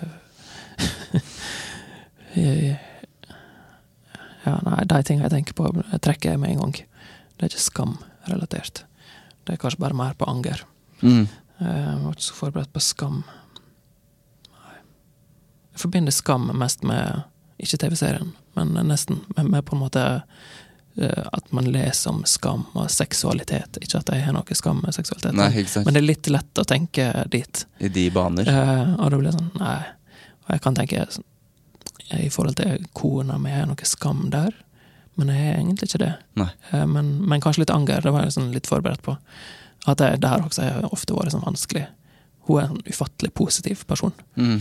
ja, nei, de tingene jeg tenker på jeg trekker med en gang. Det er ikke skam-relatert. Det er kanskje bare mer på anger. Jeg var ikke så forberedt på skam. Nei. Jeg forbinder skam mest med, ikke TV-serien, men nesten med på en måte at man leser om skam og seksualitet. Ikke at jeg har noe skam med seksualitet. Nei, ikke sant. Men det er litt lett å tenke dit. I de baner. Og da blir det sånn, nei. Og jeg kan tenke, i forhold til kona mi, er noe skam der. Men jeg er egentlig ikke det. Men kanskje litt anger, det var jeg sånn litt forberedt på. At det der også har ofte vært sånn vanskelig. Hun er en ufattelig positiv person.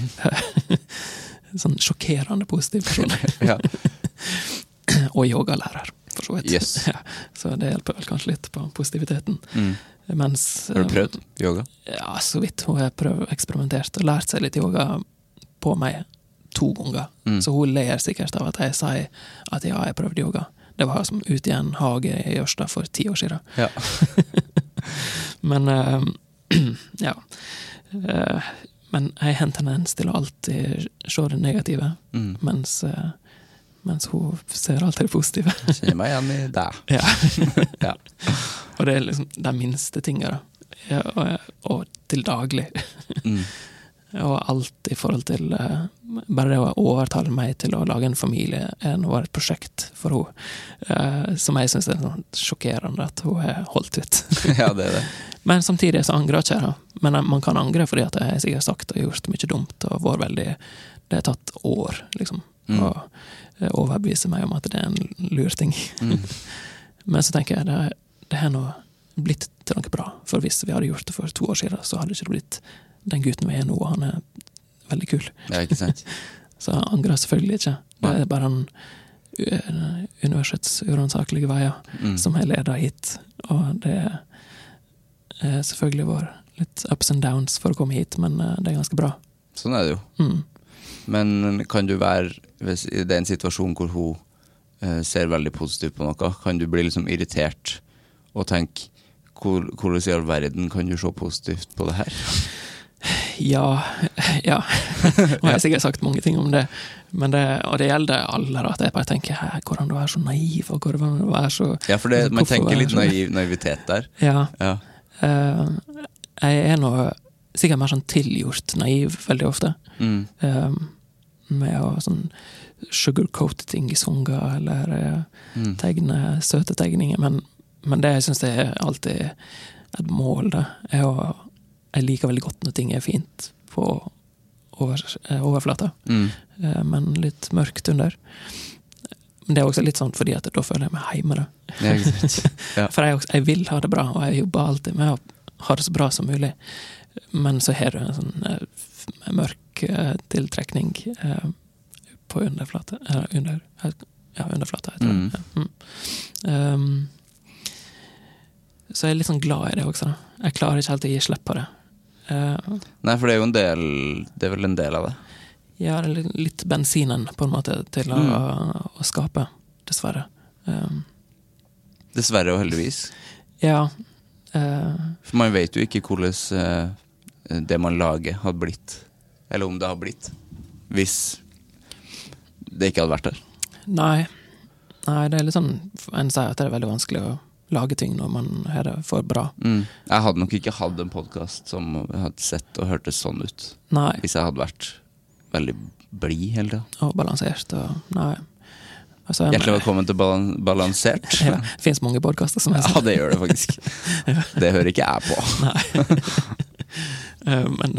Sånn sjokkerende positiv person. Ja. Og yogalærer, for så vidt. Yes. Ja, så det hjelper vel kanskje litt på positiviteten. Mens, har du prøvd yoga? Ja, så vidt. Hun har prøvd, eksperimentert og lært seg litt yoga på meg 2 ganger. Så hun ler sikkert av at jeg sier at ja, jeg prøvde yoga. Det var som ute i en hage i Ørsta for 10 år siden. Ja. Men ja. Men jeg har en tendens til å alltid se det negative, mens hun ser alltid det positive. Kjenner meg igjen i det. Ja. Ja. Og det er liksom de minste tingene. Ja, og til daglig. Og alt i forhold til bare det å overtale meg til å lage en familie var et prosjekt for henne, som jeg synes er sånn sjokkerende at hun har holdt ut. Ja, det er det. Men samtidig så angrer jeg ikke. Men man kan angre fordi at jeg sikkert sagt og gjort mye dumt, og var veldig, det har tatt år, liksom, å overbevise meg om at det er en lur ting. Men så tenker jeg, det har nå blitt til noe bra, for hvis vi hadde gjort det for 2 år siden, så hadde det ikke blitt den gutten vi er nå, han er veldig kul. Ja, ikke sant? Så han angrer selvfølgelig ikke. Det er bare en universets uransakelige veier som har ledet hit. Og det er selvfølgelig vært litt ups and downs for å komme hit, men det er ganske bra. Sånn er det jo. Men kan du være, hvis det er en situasjon hvor hun ser veldig positivt på noe, kan du bli liksom irritert og tenke, hvordan i all verden kan du se positivt på det her? Ja. Nå har jeg sikkert sagt mange ting om det, men og det gjelder alle, at jeg bare tenker, hvordan du er så naiv, og hvordan du er så... Ja, for man tenker litt naivitet der. Ja. Jeg er nå sikkert mer sånn tilgjort naiv veldig ofte, med å sånn sugarcoat ting i sanger, eller tegne søte tegninger, men det jeg synes det er alltid et mål, det er å jeg liker veldig godt når ting er fint på overflata, men litt mørkt under. Men det også litt sånn fordi at da føler jeg meg hjemme da. Ja, ikke sant. Ja. For jeg vil ha det bra, og jeg jobber alltid med å ha det så bra som mulig. Men så har du en sånn mørk tiltrekning på underflata. Underflata, jeg tror. Så jeg litt sånn glad i det også. Da. Jeg klarer ikke helt å gi slipp på det. Nei, for det er jo det er vel en del av det. Ja, det er litt bensinen på en måte til å skape, dessverre. Dessverre og heldigvis. Ja. For man vet jo ikke hvordan det man lager hadde blitt, eller om det har blitt, hvis det ikke hadde vært der. Nei, det er litt sånn, en sier at det er veldig vanskelig å lage ting når man har det for bra. Jeg hadde nok ikke hatt en podcast som hadde sett og hørtes sånn ut. Nei. Hvis jeg hadde vært veldig blid hele tiden. Og balansert, og nei. Altså, hjertelig velkommen til Balansert. Ja, det finnes mange podcaster som er sånn. Ja, det gjør det faktisk. Det hører ikke jeg på. Nei. Men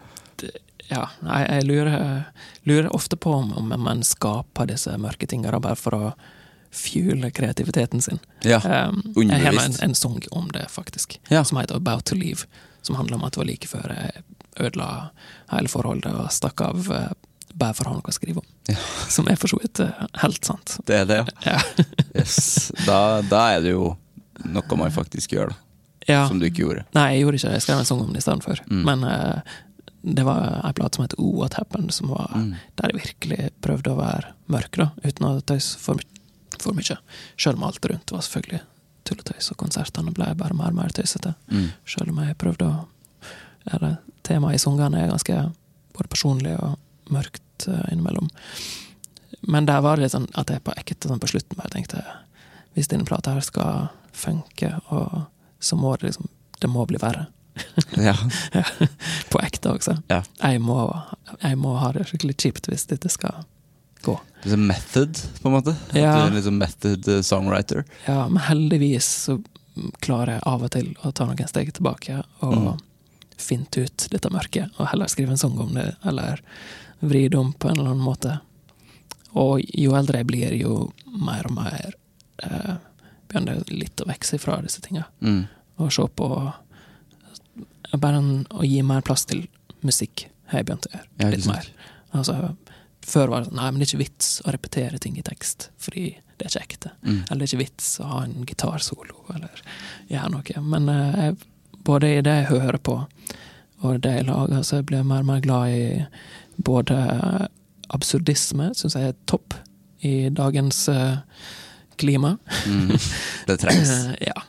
jeg lurer ofte på om man skaper disse mørke tingene bare for å fuel kreativiteten sin. Ja, jeg har en sang om det faktisk, som heter About to Leave, som handler om at det var like før jeg ødela hele forholdet og stakk av bare for å ha noe å skrive om. Som er for så vidt helt sant. Det er det, ja. Yes. Da er det jo noe man faktisk gjør da. Som du ikke gjorde. Nei, jeg gjorde ikke det. Jeg skrev en sang om det i stedet for. Men det var en plate som heter Oh, What Happened, som var der jeg virkelig prøvde å være mørk da, uten å tøyse for mye. Selv om alt rundt var selvfølgelig tulletøys, og konsertene ble bare mer og mer tøysete. Selv om jeg prøvde å temaet i sangene er ganske både personlig og mørkt innimellom. Men der var det litt sånn at jeg på ekte sånn på slutten bare tenkte, hvis denne plata her skal funke, og så må det liksom, det må bli verre. Ja. På ekte også. Ja. Jeg må ha det skikkelig kjipt hvis dette skal gå. Det er method, på en måte. At du er liksom method songwriter. Ja, men heldigvis så klarer jeg av og til å ta noen steg tilbake og finne ut dette mørket, og heller skrive en sang om det, eller vri det om på en eller annen måte. Og jo eldre jeg blir, jo mer og mer begynner jeg litt å vekse fra disse tingene. Og se på bare å gi mer plass til musikk, har jeg begynt å gjøre litt mer. Altså, før var det sånn, nei, men det er ikke vits å repetere ting i tekst, fordi det er ikke ekte. Eller det er ikke vits å ha en gitarsolo, eller gjøre noe. Men både i det jeg hører på, og det jeg lager, så jeg blir mer og mer glad i både absurdisme, synes jeg er topp i dagens klima. Det trengs. Ja.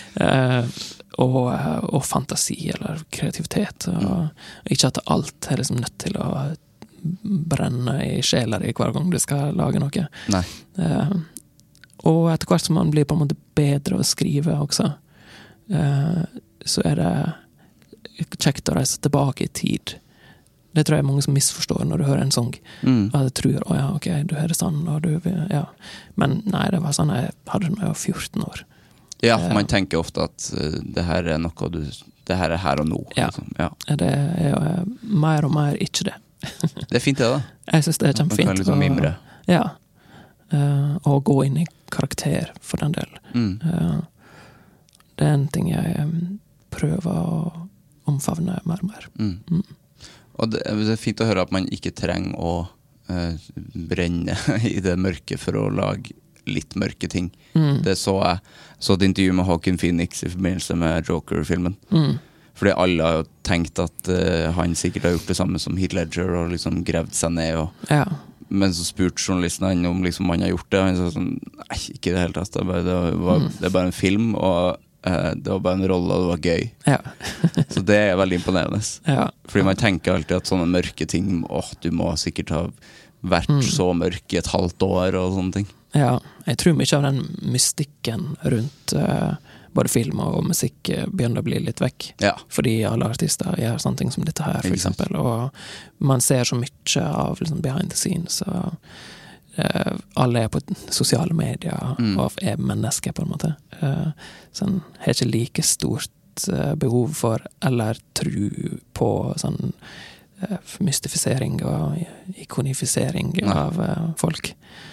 Og fantasi, eller kreativitet. Og ikke at alt er liksom nødt til å brenne i sjeler i hver gang du skal lage noe. Nei. Og etter hvert som man blir på en måte bedre å skrive også, så er det kjekt å reise tilbake i tid. Det tror jeg er mange som misforstår når du hører en sang. Og jeg tror, ok, du hører sånn, og du, ja. Men nei, det var sånn jeg hadde når jeg var 14 år. Ja, for man tenker ofte at det her er noe det her er her og nå. Ja, liksom. Ja. Det er mer og mer ikke det. Det er fint det da. Jeg synes det er kjempefint. Man kan liksom mimre. Ja. Og gå inn i karakter for den del. Det er en ting jeg prøver å omfavne mer og mer. Og det er fint å høre at man ikke trenger å brenne i det mørke for å lage litt mørke ting. Det så et intervju med Joaquin Phoenix i forbindelse med Joker-filmen. Fordi alle har jo tenkt at han sikkert har gjort det samme som Heath Ledger og liksom grevd seg ned. Men så spurte journalisten han om liksom han har gjort det, og han sa sånn, nei, ikke det hele tatt. Det er bare en film, og det var bare en rolle, og det var gøy. Så det er veldig imponerende. Fordi man tenker alltid at sånne mørke ting, du må sikkert ha vært så mørk i et halvt år og sånne ting. Ja, jeg tror mye av den mystikken rundt både film og musikk begynner å bli litt vekk. Fordi alle artister gjør sånne ting som dette her, for eksempel. Og man ser så mye av liksom, behind the scenes, og alle er på sosiale medier og er mennesker på en måte. Så en har ikke like stort behov for eller tro på sånn mystifisering og ikonifisering av folk.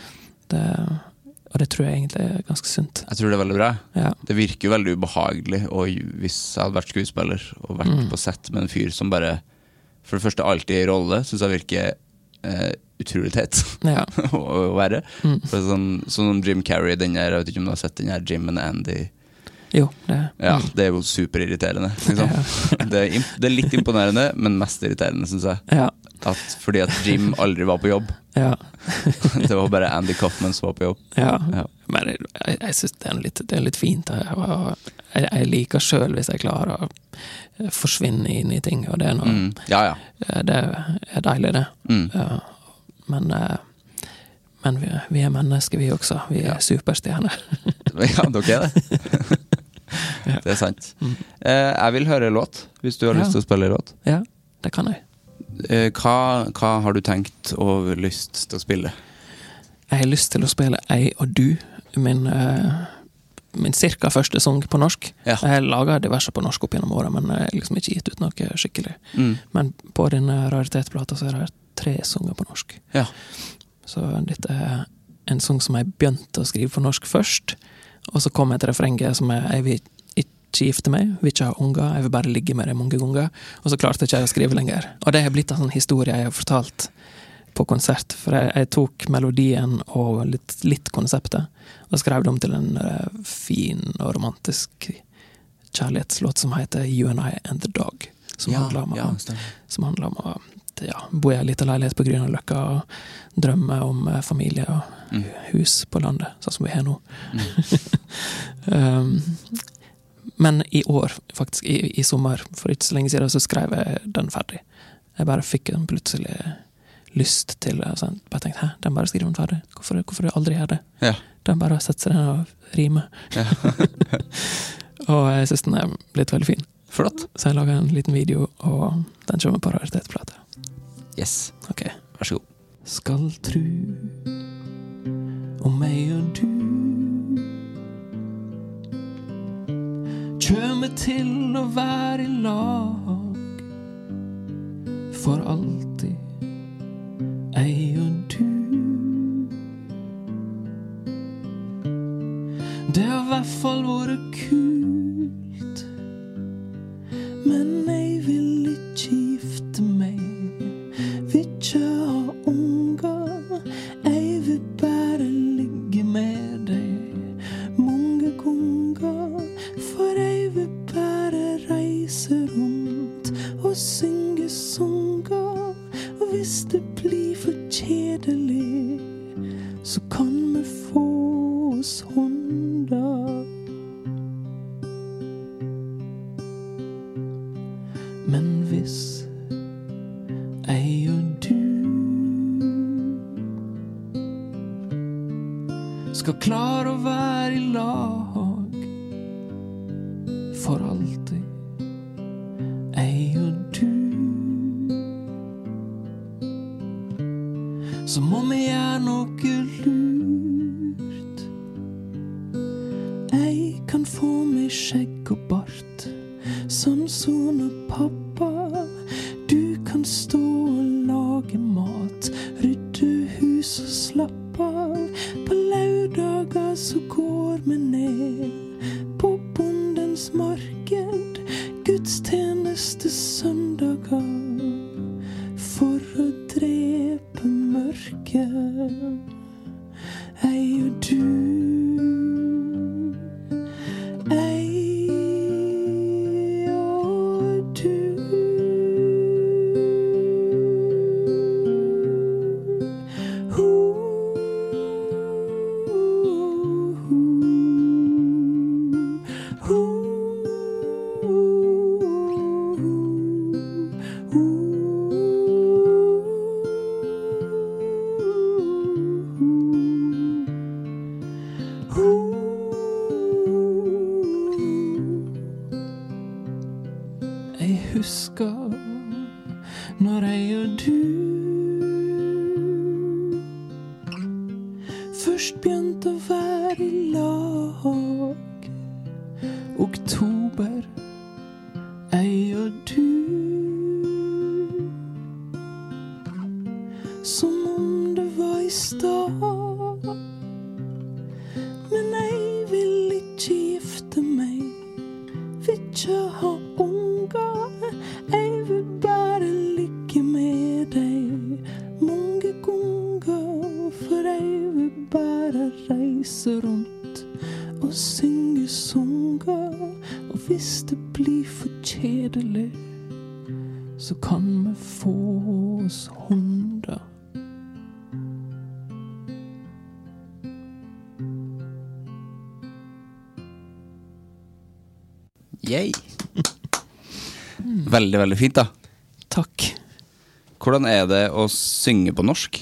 Og det tror jeg egentlig er ganske sunt. Jeg tror det er veldig bra. Ja. Det virker jo veldig ubehagelig, og hvis jeg hadde vært skuespiller og vært på sett med en fyr som bare, for det første alltid i rolle, synes jeg virker utrolig teit å være. For sånn Jim Carrey, den der, jeg vet ikke om du har sett den her Jim and Andy. Jo, det. Ja, det er jo superirriterende. Liksom. Det er litt imponerende, men mest irriterende, synes jeg. Ja. Fordi at Jim aldri var på jobb. Ja. Det var bare Andy Kaufman som var på jobb. Ja. Men jeg synes det er litt fint. Jeg liker selv hvis jeg klarer å forsvinne inn i ting, og det er noe... Det er deilig, det. Men vi er mennesker, vi også. Vi er superstjerner. Ja, dere er det. Det er sant. Jeg vil høre låt, hvis du har lyst til å spille låt. Ja, det kan jeg. Hva har du tenkt og lyst til å spille? Jeg har lyst til å spille «Jeg og du», min cirka første sang på norsk. Jeg har laget diverse på norsk opp gjennom året, men jeg har liksom ikke gitt ut noe skikkelig. Men på denne raritetsplata så er det 3 sanger på norsk. Ja. Så dette er en sang som jeg begynte å skrive på norsk først, og så kom jeg til refrenget som jeg vil ikke gifte meg, vil ikke ha unger, jeg vil bare ligge med det mange ganger, og så klarte jeg ikke å skrive lenger. Og det har blitt en sånn historie jeg har fortalt på konsert, for jeg tok melodien og litt konseptet, og skrev det om til en fin og romantisk kjærlighetslåt som heter You and I and the Dog, som handler om å bo i en liten leilighet på Grünerløkka og drømme om familie og hus på landet, sånn som vi har nå. Men i år, faktisk, i sommer, for ikke så lenge siden, så skrev jeg den ferdig. Jeg bare fikk en plutselig lyst til det. Bare tenkte, den bare skriver den ferdig. Hvorfor jeg aldri gjør det? Ja. Den bare setter seg den og rimer. Ja. Og jeg synes den er blitt veldig fin. Flott. Så jeg laget en liten video, og den kommer på raritetsplate. Yes. Ok. Vær så god. Skal tru om meg og du kommer til å være i lag for alltid, jeg og du. Det har i hvert fall vært kult, men jeg vil ikke gifte meg, vil ikke ha unger, jeg vil bare ligge med deg mange ganger, for jeg vil bare reise rundt og synge sanger, og hvis det blir for kjedelig, så kan vi få oss hunder. Men hvis jeg og du skal klare å være i lag for alltid, jeg og du, så må vi gjøre noe lurt. Jeg kan få meg skjegg og bart, sånn son og pappa. Du kan stå og lage mat, rydde hus og slappe av. På lørdager så går vi ned på bondens marked, gudstjeneste søndager, for å drepe mørket, jeg og du. Jeg husker når jeg og du først begynte å være i lag. Oktober, jeg og du, som om det var i stad. Men jeg vil ikke gifte meg, vil ikke ha unger. Jeg vil bare ligge med deg mange ganger, for jeg vil bare reise rundt og synge sanger. Og hvis det blir for kjedelig, så kan vi få oss hunder. Yay! Veldig, veldig fint da. Takk. Hvordan er det å synge på norsk?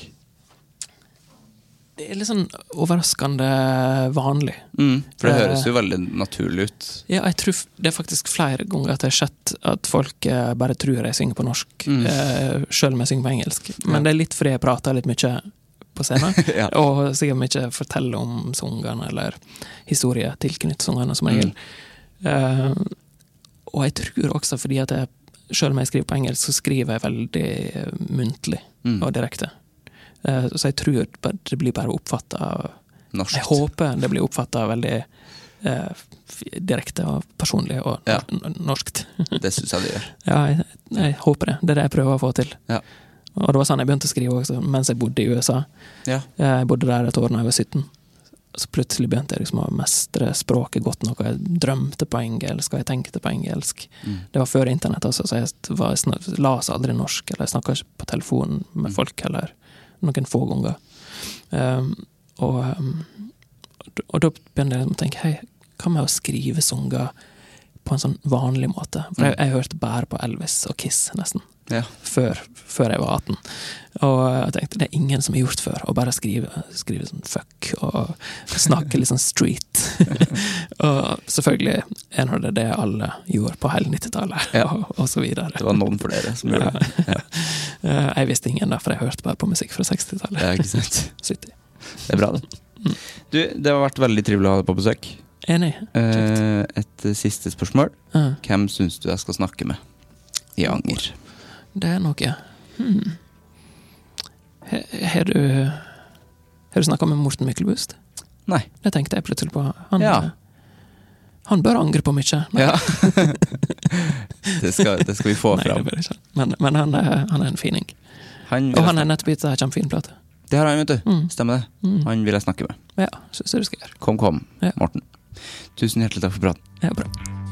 Det er litt sånn overraskende vanlig. For det høres jo veldig naturlig ut. Ja, jeg tror det er faktisk flere ganger at jeg har sett at folk bare tror jeg synger på norsk, selv om jeg synger på engelsk. Men det er litt fordi jeg prater litt mye på scenen, ja. Og sikkert mye forteller om sangene, eller historie tilknyttet sangene som regel. Og jeg tror også fordi at jeg, selv om jeg skriver på engelsk, så skriver jeg veldig muntlig og direkte. Så jeg tror det blir bare oppfattet Norskt. Jeg håper det blir oppfattet veldig direkte og personlig og norskt. Det synes jeg det gjør. Ja, jeg håper det. Det er det jeg prøver å få til. Ja. Og det var sånn jeg begynte å skrive også, mens jeg bodde i USA. Ja. Jeg bodde der et år når jeg var 17. Så plutselig begynte jeg liksom å mestre språket godt nok, og jeg drømte på engelsk, og jeg tenkte på engelsk. Det var før internett, altså, så jeg las aldri norsk, eller jeg snakket ikke på telefonen med folk, eller noen få ganger. Og da begynte jeg å tenke, hei, hva med å skrive sanger på en sånn vanlig måte? For jeg hørte bare på Elvis og Kiss nesten, før jeg var 18. Og jeg tenkte, det er ingen som har gjort før, å bare skrive sånn fuck, og snakke litt sånn street. Og selvfølgelig er det alle gjorde på hele 90-tallet, og så videre. Det var noen for dere som gjorde det. Ja. Jeg visste ingen da, for jeg hørte bare på musikk fra 60-tallet. Ja, ikke sant? 70. Det er bra det. Du, det har vært veldig trivelig å ha deg på besøk. Enig. Et siste spørsmål. Hvem synes du jeg skal snakke med i Anger? Det er noe. Har du snakket med Morten Myklebust? Nei. Det tenkte jeg plutselig på. Han bør angre på mye. Ja. det skal vi få fram. Nei, men han er en fining. Og han er nettopp gitt kjempefin plate. Det har han, vet du. Stemmer det. Han vil jeg snakke med. Ja, synes du skal gjøre. Kom, Morten. Tusen hjertelig takk for praten. Ja, bra.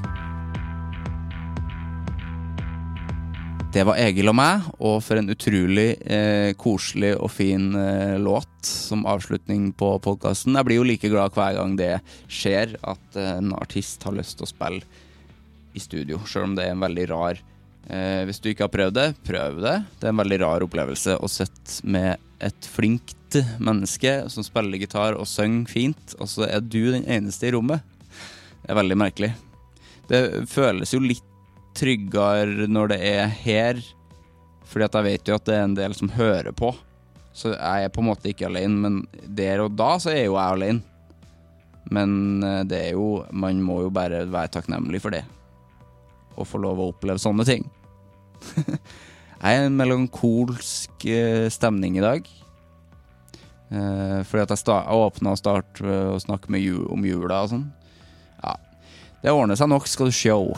Det var Egil og meg, og for en utrolig koselig og fin låt som avslutning på podcasten. Jeg blir jo like glad hver gang det skjer at en artist har lyst til å spille i studio, selv om det er en veldig rar hvis du ikke har prøvd det, prøv det. Det er en veldig rar opplevelse å sitte med et flinkt menneske som spiller gitar og synger fint, og så er du den eneste i rommet. Det er veldig merkelig. Det føles jo litt tryggere når det er her, fordi at jeg vet jo at det er en del som hører på, så jeg er på en måte ikke alene, men der og da så er jo jeg alene. Men det er jo, man må jo bare være takknemlig for det, og få lov å oppleve sånne ting. Jeg er en melankolsk stemning i dag, fordi at jeg åpnet og startet å snakke om jula og sånn. Ja, det ordner seg nok, skal du show.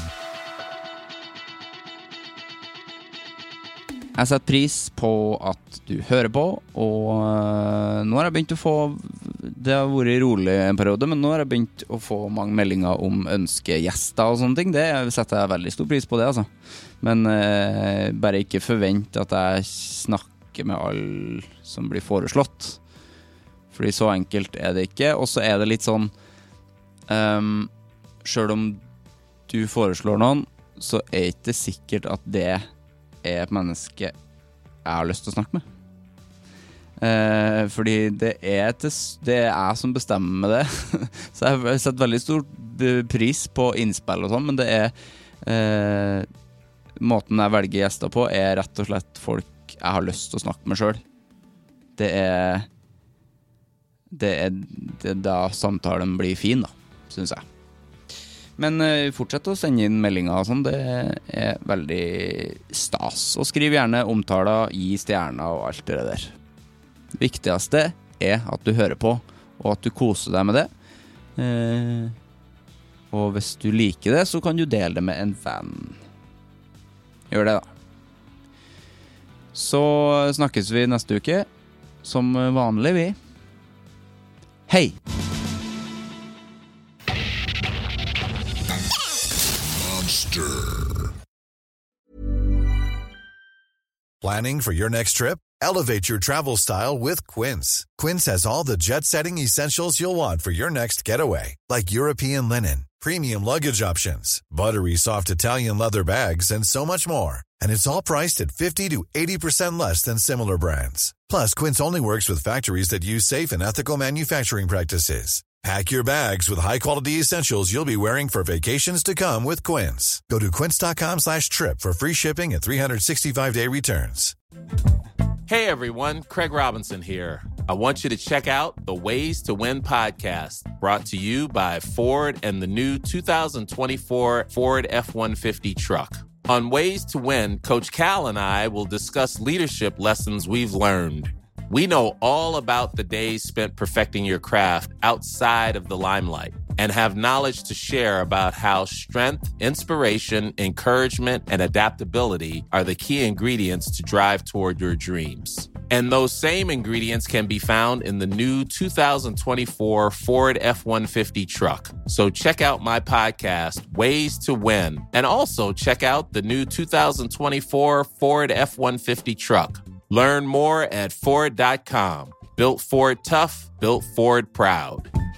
Jeg setter pris på at du hører på, og nå har jeg begynt å få, det har vært rolig en periode, men nå har jeg begynt å få mange meldinger om ønskegjester og sånne ting. Det setter jeg veldig stor pris på det, altså. Men bare ikke forvent at jeg snakker med alle som blir foreslått, fordi så enkelt er det ikke. Og så er det litt sånn, selv om du foreslår noen, så er det ikke sikkert at det er et menneske jeg har lyst til å snakke med. Fordi det er jeg som bestemmer med det. Så jeg har sett veldig stor pris på innspill og sånn, men det er måten jeg velger gjester på er rett og slett folk jeg har lyst til å snakke med selv. Det er da samtalen blir fin da, synes jeg. Men fortsett å sende inn meldinger og sånn, det er veldig stas. Og skriv gjerne omtaler i stjerner og alt det der. Det viktigste er at du hører på, og at du koser deg med det. Og hvis du liker det, så kan du dele det med en venn. Gjør det da. Så snakkes vi neste uke, som vanlig vi. Hei! Planning for your next trip? Elevate your travel style with Quince. Quince has all the jet-setting essentials you'll want for your next getaway, like European linen, premium luggage options, buttery soft Italian leather bags, and so much more. And it's all priced at 50 to 80% less than similar brands. Plus, Quince only works with factories that use safe and ethical manufacturing practices. Pack your bags with high-quality essentials you'll be wearing for vacations to come with Quince. Go to quince.com/trip for free shipping and 365-day returns. Hey everyone, Craig Robinson here. I want you to check out the Ways to Win podcast, brought to you by Ford and the new 2024 Ford F-150 truck. On Ways to Win, Coach Cal and I will discuss leadership lessons we've learned. We know all about the days spent perfecting your craft outside of the limelight and have knowledge to share about how strength, inspiration, encouragement, and adaptability are the key ingredients to drive toward your dreams. And those same ingredients can be found in the new 2024 Ford F-150 truck. So check out my podcast, Ways to Win, and also check out the new 2024 Ford F-150 truck. Learn more at Ford.com. Built Ford tough, built Ford proud.